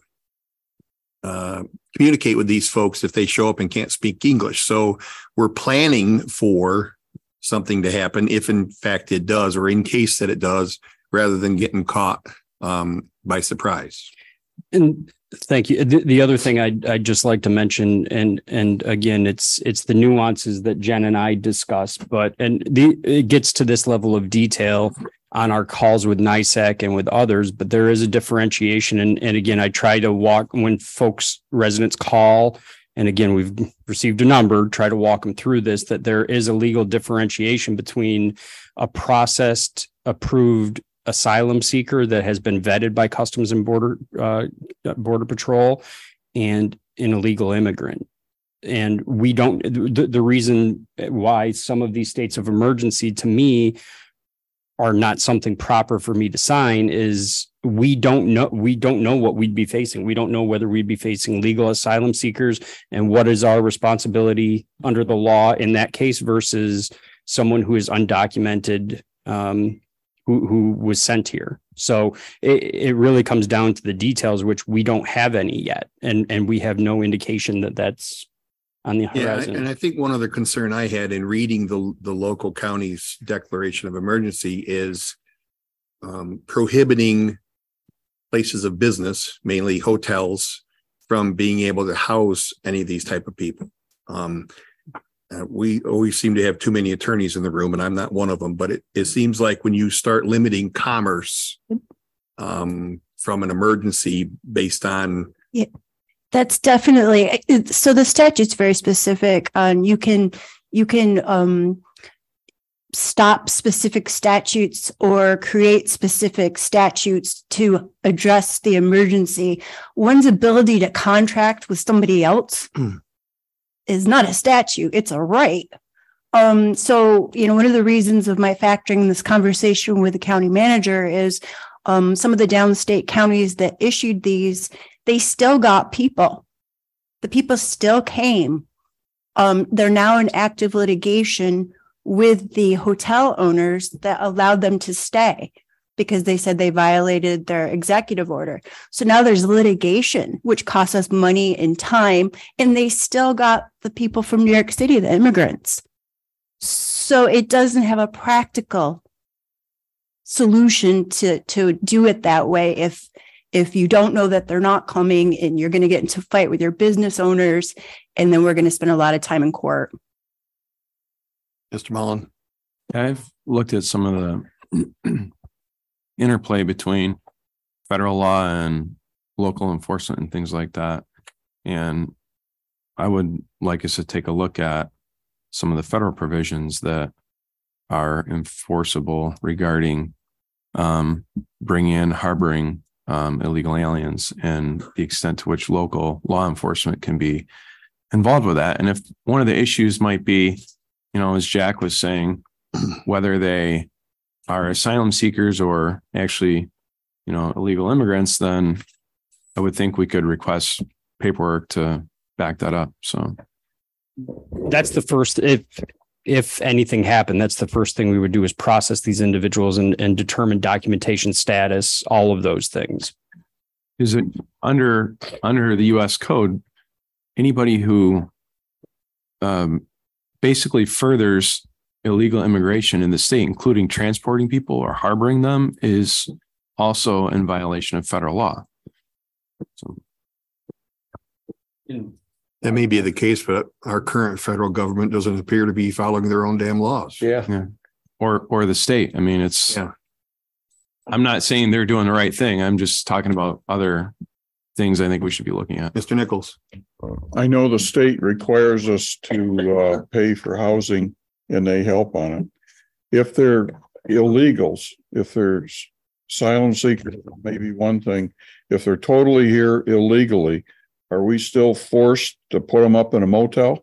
uh, communicate with these folks if they show up and can't speak English. So we're planning for something to happen if in fact it does, or in case that it does, rather than getting caught um, by surprise.
And thank you. The, the other thing I'd, I'd just like to mention, and and again, it's it's the nuances that Jen and I discussed, but and the it gets to this level of detail on our calls with NYSEC and with others, but there is a differentiation. And, and again, I try to walk when folks, residents call, and again, we've received a number, try to walk them through this, that there is a legal differentiation between a processed, approved asylum seeker that has been vetted by Customs and Border uh, Border Patrol and an illegal immigrant. And we don't, the, the reason why some of these states of emergency to me are not something proper for me to sign is we don't know, we don't know what we'd be facing. We don't know whether we'd be facing legal asylum seekers and what is our responsibility under the law in that case versus someone who is undocumented, um, who, who was sent here. So it, it really comes down to the details, which we don't have any yet. And, and we have no indication that that's on the horizon.
Yeah, and I think one other concern I had in reading the, the local county's declaration of emergency is um, prohibiting places of business, mainly hotels, from being able to house any of these type of people. Um, uh, we always seem to have too many attorneys in the room, and I'm not one of them, but it, it seems like when you start limiting commerce um, from an emergency based on
yeah. That's definitely, it- so the statute's very specific on you can, you can um stop specific statutes or create specific statutes to address the emergency. One's ability to contract with somebody else is not a statute, it's a right. Um, so, you know, one of the reasons of my factoring this conversation with the county manager is um, some of the downstate counties that issued these, they still got people. The people still came. Um, they're now in active litigation with the hotel owners that allowed them to stay because they said they violated their executive order. So now there's litigation, which costs us money and time, and they still got the people from New York City, the immigrants. So it doesn't have a practical solution to, to do it that way. If, if you don't know that they're not coming and you're going to get into a fight with your business owners, and then we're going to spend a lot of time in court.
Mister Mullen.
I've looked at some of the interplay between federal law and local enforcement and things like that. And I would like us to take a look at some of the federal provisions that are enforceable regarding um, bringing in, harboring um, illegal aliens and the extent to which local law enforcement can be involved with that. And if one of the issues might be, you know, as Jack was saying, whether they are asylum seekers or actually, you know, illegal immigrants, then I would think we could request paperwork to back that up. So
that's the first, if, if anything happened, that's the first thing we would do is process these individuals and, and determine documentation status, all of those things.
Is it under, under the U S code, anybody who um, basically furthers illegal immigration in the state, including transporting people or harboring them, is also in violation of federal law. So.
That may be the case, but our current federal government doesn't appear to be following their own damn laws.
Yeah. yeah. Or, or the state. I mean, it's,
yeah.
I'm not saying they're doing the right thing. I'm just talking about other things I think we should be looking at.
Mister Nichols.
I know the state requires us to uh, pay for housing and they help on it. If they're illegals, if there's asylum seekers, maybe one thing. If they're totally here illegally, are we still forced to put them up in a motel?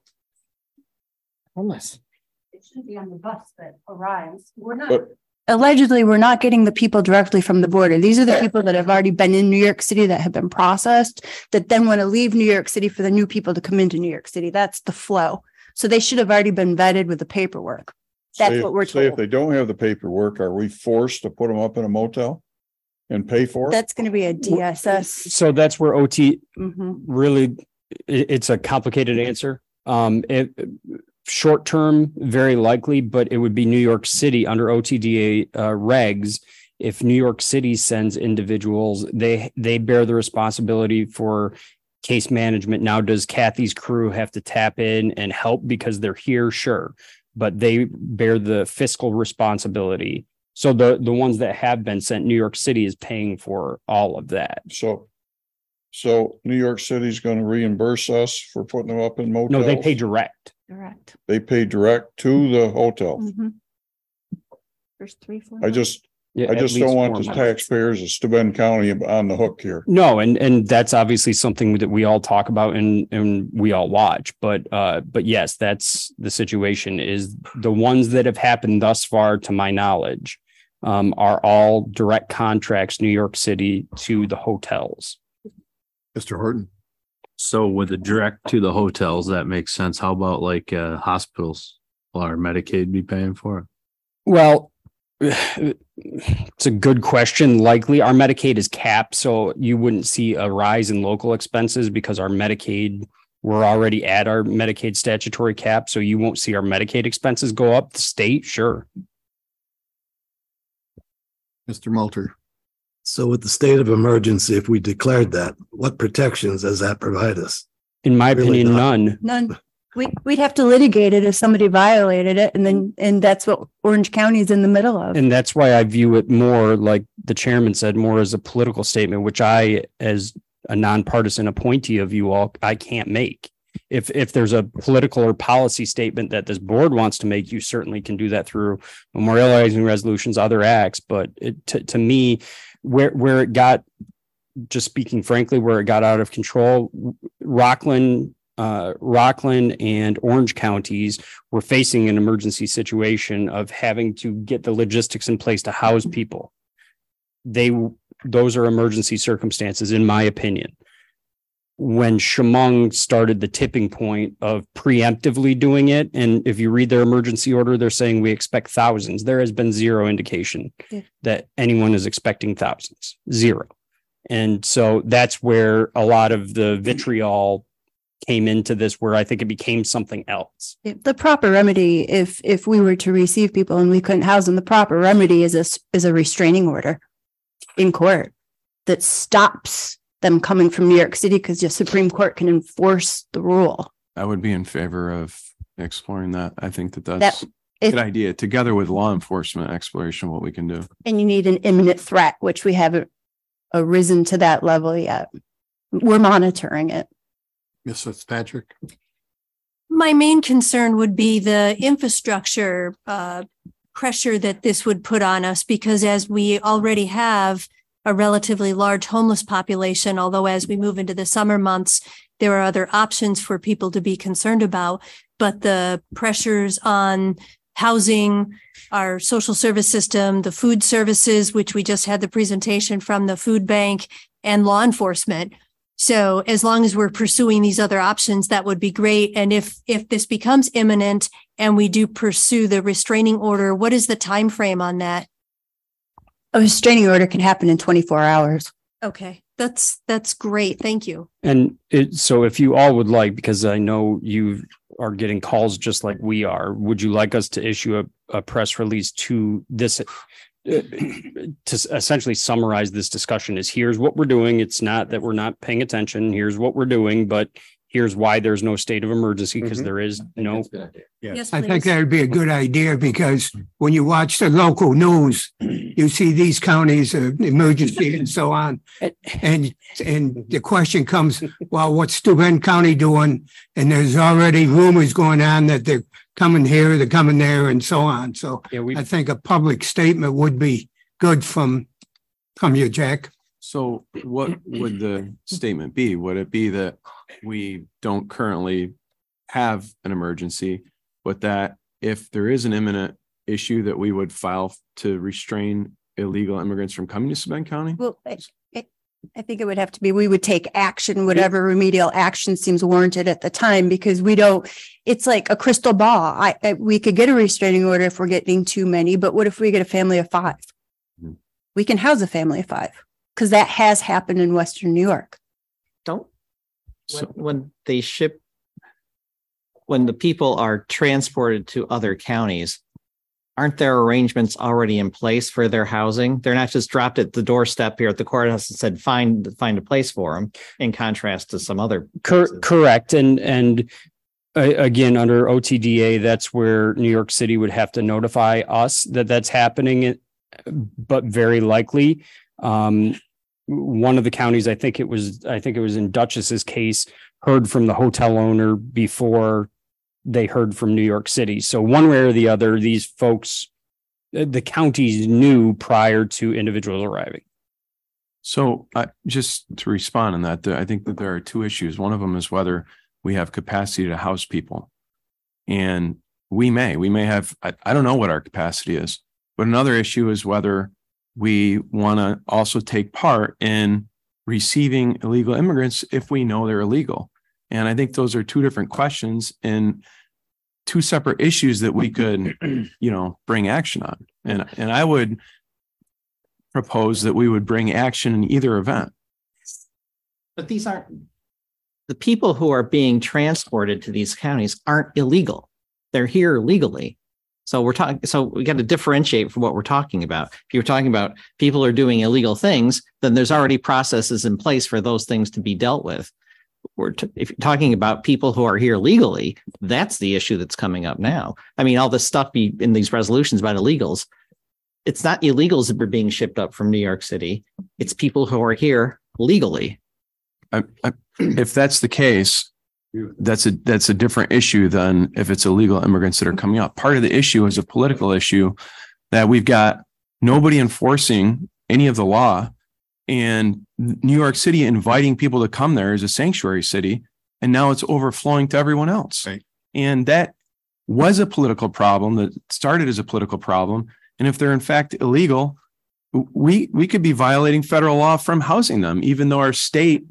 Homeless.
It should be on the bus that arrives. We're not.
But,
Allegedly, we're not getting the people directly from the border. These are the people that have already been in New York City that have been processed that then want to leave New York City for the new people to come into New York City. That's the flow. So they should have already been vetted with the paperwork. That's
say,
what we're
say
told.
if they don't have the paperwork, are we forced to put them up in a motel and pay for it?
That's going to be a D S S.
So that's where O T
Mhm.
really, it, it's a complicated answer. Um, it, short term, very likely, but it would be New York City under O T D A uh, regs. If New York City sends individuals, they they bear the responsibility for case management. Now, does Kathy's crew have to tap in and help because they're here? Sure, but they bear the fiscal responsibility. So the the ones that have been sent, New York City is paying for all of that.
So, so New York City's going to reimburse us for putting them up in motels?
No, they pay direct.
Correct.
They pay direct to the hotel.
Mhm. There's three, four.
I just,
Yeah,
I
at
just
least
don't want
four
the
months.
taxpayers of Steuben County on the hook here.
No, and and that's obviously something that we all talk about and and we all watch. But uh, but yes, that's the situation. Is the ones that have happened thus far, to my knowledge, um, are all direct contracts, New York City to the hotels.
Mister Horton.
So with the direct to the hotels, that makes sense. How about like uh, hospitals? Will our Medicaid be paying for it?
Well, it's a good question. Likely our Medicaid is capped, so you wouldn't see a rise in local expenses because our Medicaid, we're already at our Medicaid statutory cap. So you won't see our Medicaid expenses go up. The state, sure.
Mister Malter.
So with the state of emergency, if we declared that, what protections does that provide us?
In my
Really
opinion,
not.
none.
None. We, we'd have to litigate it if somebody violated it. And then, and that's what Orange County is in the middle of.
And that's why I view it more like the chairman said, more as a political statement, which I, as a nonpartisan appointee of you all, I can't make. If, if there's a political or policy statement that this board wants to make, you certainly can do that through memorializing resolutions, other acts. But it, to, to me, where, where it got, just speaking frankly, where it got out of control, Rockland, uh, Rockland and Orange counties were facing an emergency situation of having to get the logistics in place to house people. They, those are emergency circumstances, in my opinion. When Chemung started the tipping point of preemptively doing it, and if you read their emergency order, they're saying we expect thousands. There has been zero indication yeah. that anyone is expecting thousands, zero. And so that's where a lot of the vitriol came into this, where I think it became something else.
The proper remedy, if if we were to receive people and we couldn't house them, the proper remedy is a, is a restraining order in court that stops them coming from New York City, because the Supreme Court can enforce the rule.
I would be in favor of exploring that. I think that that's
That-
a
if-
good idea, together with law enforcement exploration, what we can do.
And you need an imminent threat, which we haven't arisen to that level yet. We're monitoring it.
Yes, that's Patrick.
My main concern would be the infrastructure uh, pressure that this would put on us, because as we already have a relatively large homeless population, although as we move into the summer months, there are other options for people to be concerned about. But the pressures on housing, our social service system, the food services, which we just had the presentation from the food bank, and law enforcement. So as long as we're pursuing these other options, that would be great. And if if this becomes imminent and we do pursue the restraining order, what is the time frame on that?
A restraining order can happen in twenty-four hours.
Okay, that's that's great. Thank you.
And it, so if you all would like, because I know you are getting calls just like we are, would you like us to issue a, a press release to this, uh, to essentially summarize this discussion as here's what we're doing. It's not that we're not paying attention. Here's what we're doing, but here's why there's no state of emergency, because
Mhm.
there is no.
Yes,
I think
please.
that would be a good idea, because when you watch the local news, you see these counties, uh, emergency and so on. And, and the question comes, well, what's Steuben County doing? And there's already rumors going on that they're coming here, they're coming there, and so on. So
Yeah, we,
I think a public statement would be good from, from you, Jack.
So what would the statement be? Would it be that we don't currently have an emergency, but that if there is an imminent issue that we would file to restrain illegal immigrants from coming to Steuben County?
Well, I, I- I think it would have to be, we would take action, whatever remedial action seems warranted at the time, because we don't, it's like a crystal ball. I, I we could get a restraining order if we're getting too many, but what if we get a family of five?
Mhm.
We can house a family of five, because that has happened in Western New York.
Don't, when,
So,
when they ship, when the people are transported to other counties, aren't there arrangements already in place for their housing? They're not just dropped at the doorstep here at the courthouse and said, find, find a place for them, in contrast to some other.
Cor-
places.
correct. And, and uh, again, under O T D A, that's where New York City would have to notify us that that's happening, but very likely. Um, one of the counties, I think it was, I think it was in Duchess's case, heard from the hotel owner before they heard from New York City. So one way or the other, these folks, the counties knew prior to individuals arriving.
so I just to respond on that, there- I think that there are two issues. One of them is whether we have capacity to house people. And we may, we may have, I, I don't know what our capacity is, but another issue is whether we want to also take part in receiving illegal immigrants if we know they're illegal. And I think those are two different questions and two separate issues that we could, you know, bring action on. And, and I would propose that we would bring action in either event.
But these aren't, the people who are being transported to these counties aren't illegal. They're here legally. So we're talking, so we got to differentiate from what we're talking about. If you're talking about people are doing illegal things, then there's already processes in place for those things to be dealt with. We're t- if you're talking about people who are here legally, that's the issue that's coming up now. I mean, all this stuff be in these resolutions about illegals. It's not illegals that are being shipped up from New York City. It's people who are here legally.
I, I, if that's the case, that's a, that's a different issue than if it's illegal immigrants that are coming up. Part of the issue is a political issue that we've got nobody enforcing any of the law, and New York City inviting people to come there as a sanctuary city. And now it's overflowing to everyone else.
Right.
And that was a political problem that started as a political problem. And if they're in fact illegal, we, we could be violating federal law from housing them, even though our state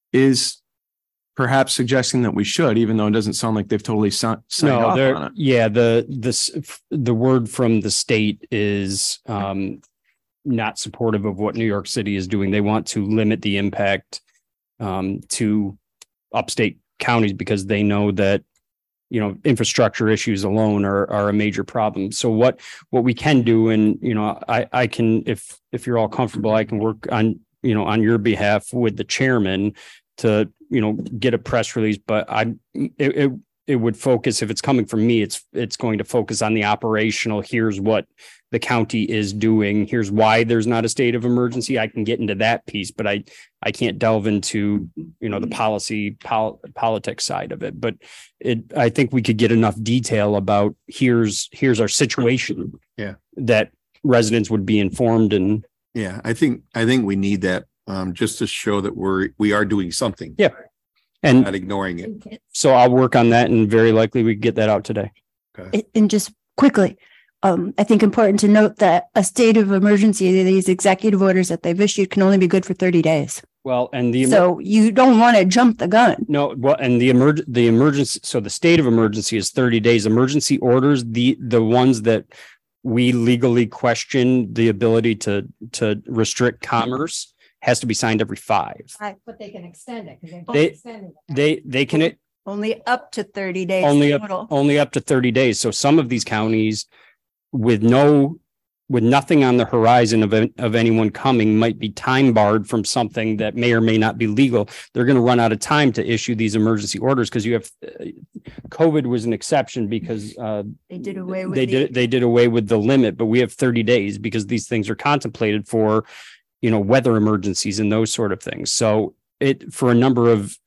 is perhaps suggesting that we should, even though it doesn't sound like they've totally signed
No,
off
there,
on it.
yeah, the, this, the word from the state is, um, not supportive of what New York City is doing. They want to limit the impact, um, to upstate counties because they know that, you know, infrastructure issues alone are, are a major problem. So what, what we can do, and, you know, I, I can, if, if you're all comfortable, I can work on, you know, on your behalf with the chairman to, you know, get a press release, but I, it, it, it would focus, if it's coming from me, it's, it's going to focus on the operational. Here's what the county is doing. Here's why there's not a state of emergency. I can get into that piece, but I, I can't delve into, you know, the policy, pol- politics side of it. But it, I think we could get enough detail about here's, here's our situation.
Yeah.
That residents would be informed. And
yeah, I think, I think we need that, um, just to show that we're, we are doing something.
Yeah. And
not ignoring it.
So I'll work on that, and very likely we get that out today.
Okay.
And just quickly, um, I think important to note that a state of emergency, these executive orders that they've issued can only be good for thirty days.
Well, and the
So you don't want to jump the gun.
No, well, and the emerg the emergency, so the state of emergency is thirty days. Emergency orders, the the ones that we legally question the ability to to restrict commerce, has to be signed every five.
But they can extend it because
They they they can
Only up to thirty days.
only up
total.
only up to thirty days. So some of these counties with no with nothing on the horizon of of anyone coming might be time barred from something that may or may not be legal. They're going to run out of time to issue these emergency orders because you have uh, COVID was an exception because uh,
They did away with
they
the-
did they did away with the limit, but we have thirty days because these things are contemplated for, you know, weather emergencies and those sort of things. So it, for a number of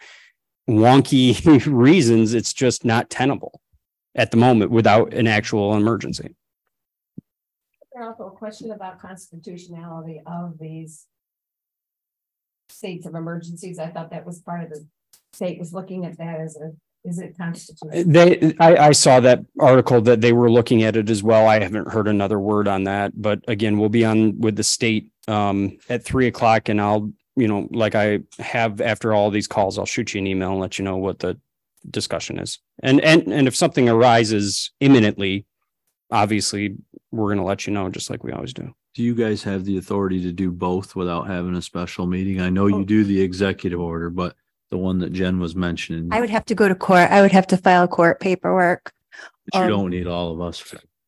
wonky reasons, it's just not tenable at the moment without an actual emergency.
There's also a question about constitutionality of these states of emergencies. I thought that was part of the state was looking at that as a, is it constitutional?
They, I, I saw that article that they were looking at it as well. I haven't heard another word on that, but again, we'll be on with the state um, at three o'clock, and I'll, you know, like I have after all these calls, I'll shoot you an email and let you know what the discussion is. And, and, and if something arises imminently, obviously we're going to let you know, just like we always do.
Do you guys have the authority to do both without having a special meeting? I know you do the executive order, but the one that Jen was mentioning,
I would have to go to court. I would have to file court paperwork.
but you
um,
don't need all of us.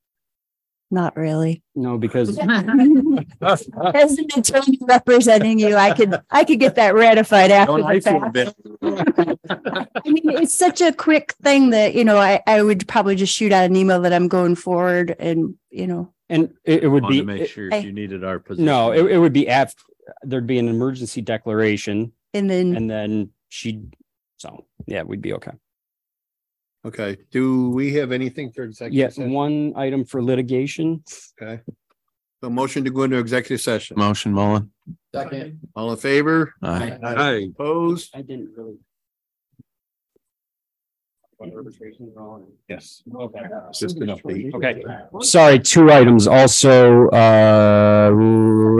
Not really.
No, because
As an attorney representing you, I could, I could get that ratified after
Don't I
the
feel
fact.
bad?
I mean, it's such a quick thing that, you know, I, I would probably just shoot out an email that I'm going forward and, you know.
and it, it would
Wanted
be
to make sure
I-
if you needed our position.
no, it, it would be after there'd be an emergency declaration,
And then
and then she, so yeah, we'd be okay.
Okay, do we have anything for executive
Yes,
session?
one item for litigation.
Okay. The motion to go into executive session.
Motion, Mullen.
Second. All in favor?
Aye.
Aye.
Opposed?
I didn't really.
Yes.
Okay.
Just an update.
Okay. Sorry, two items also, uh,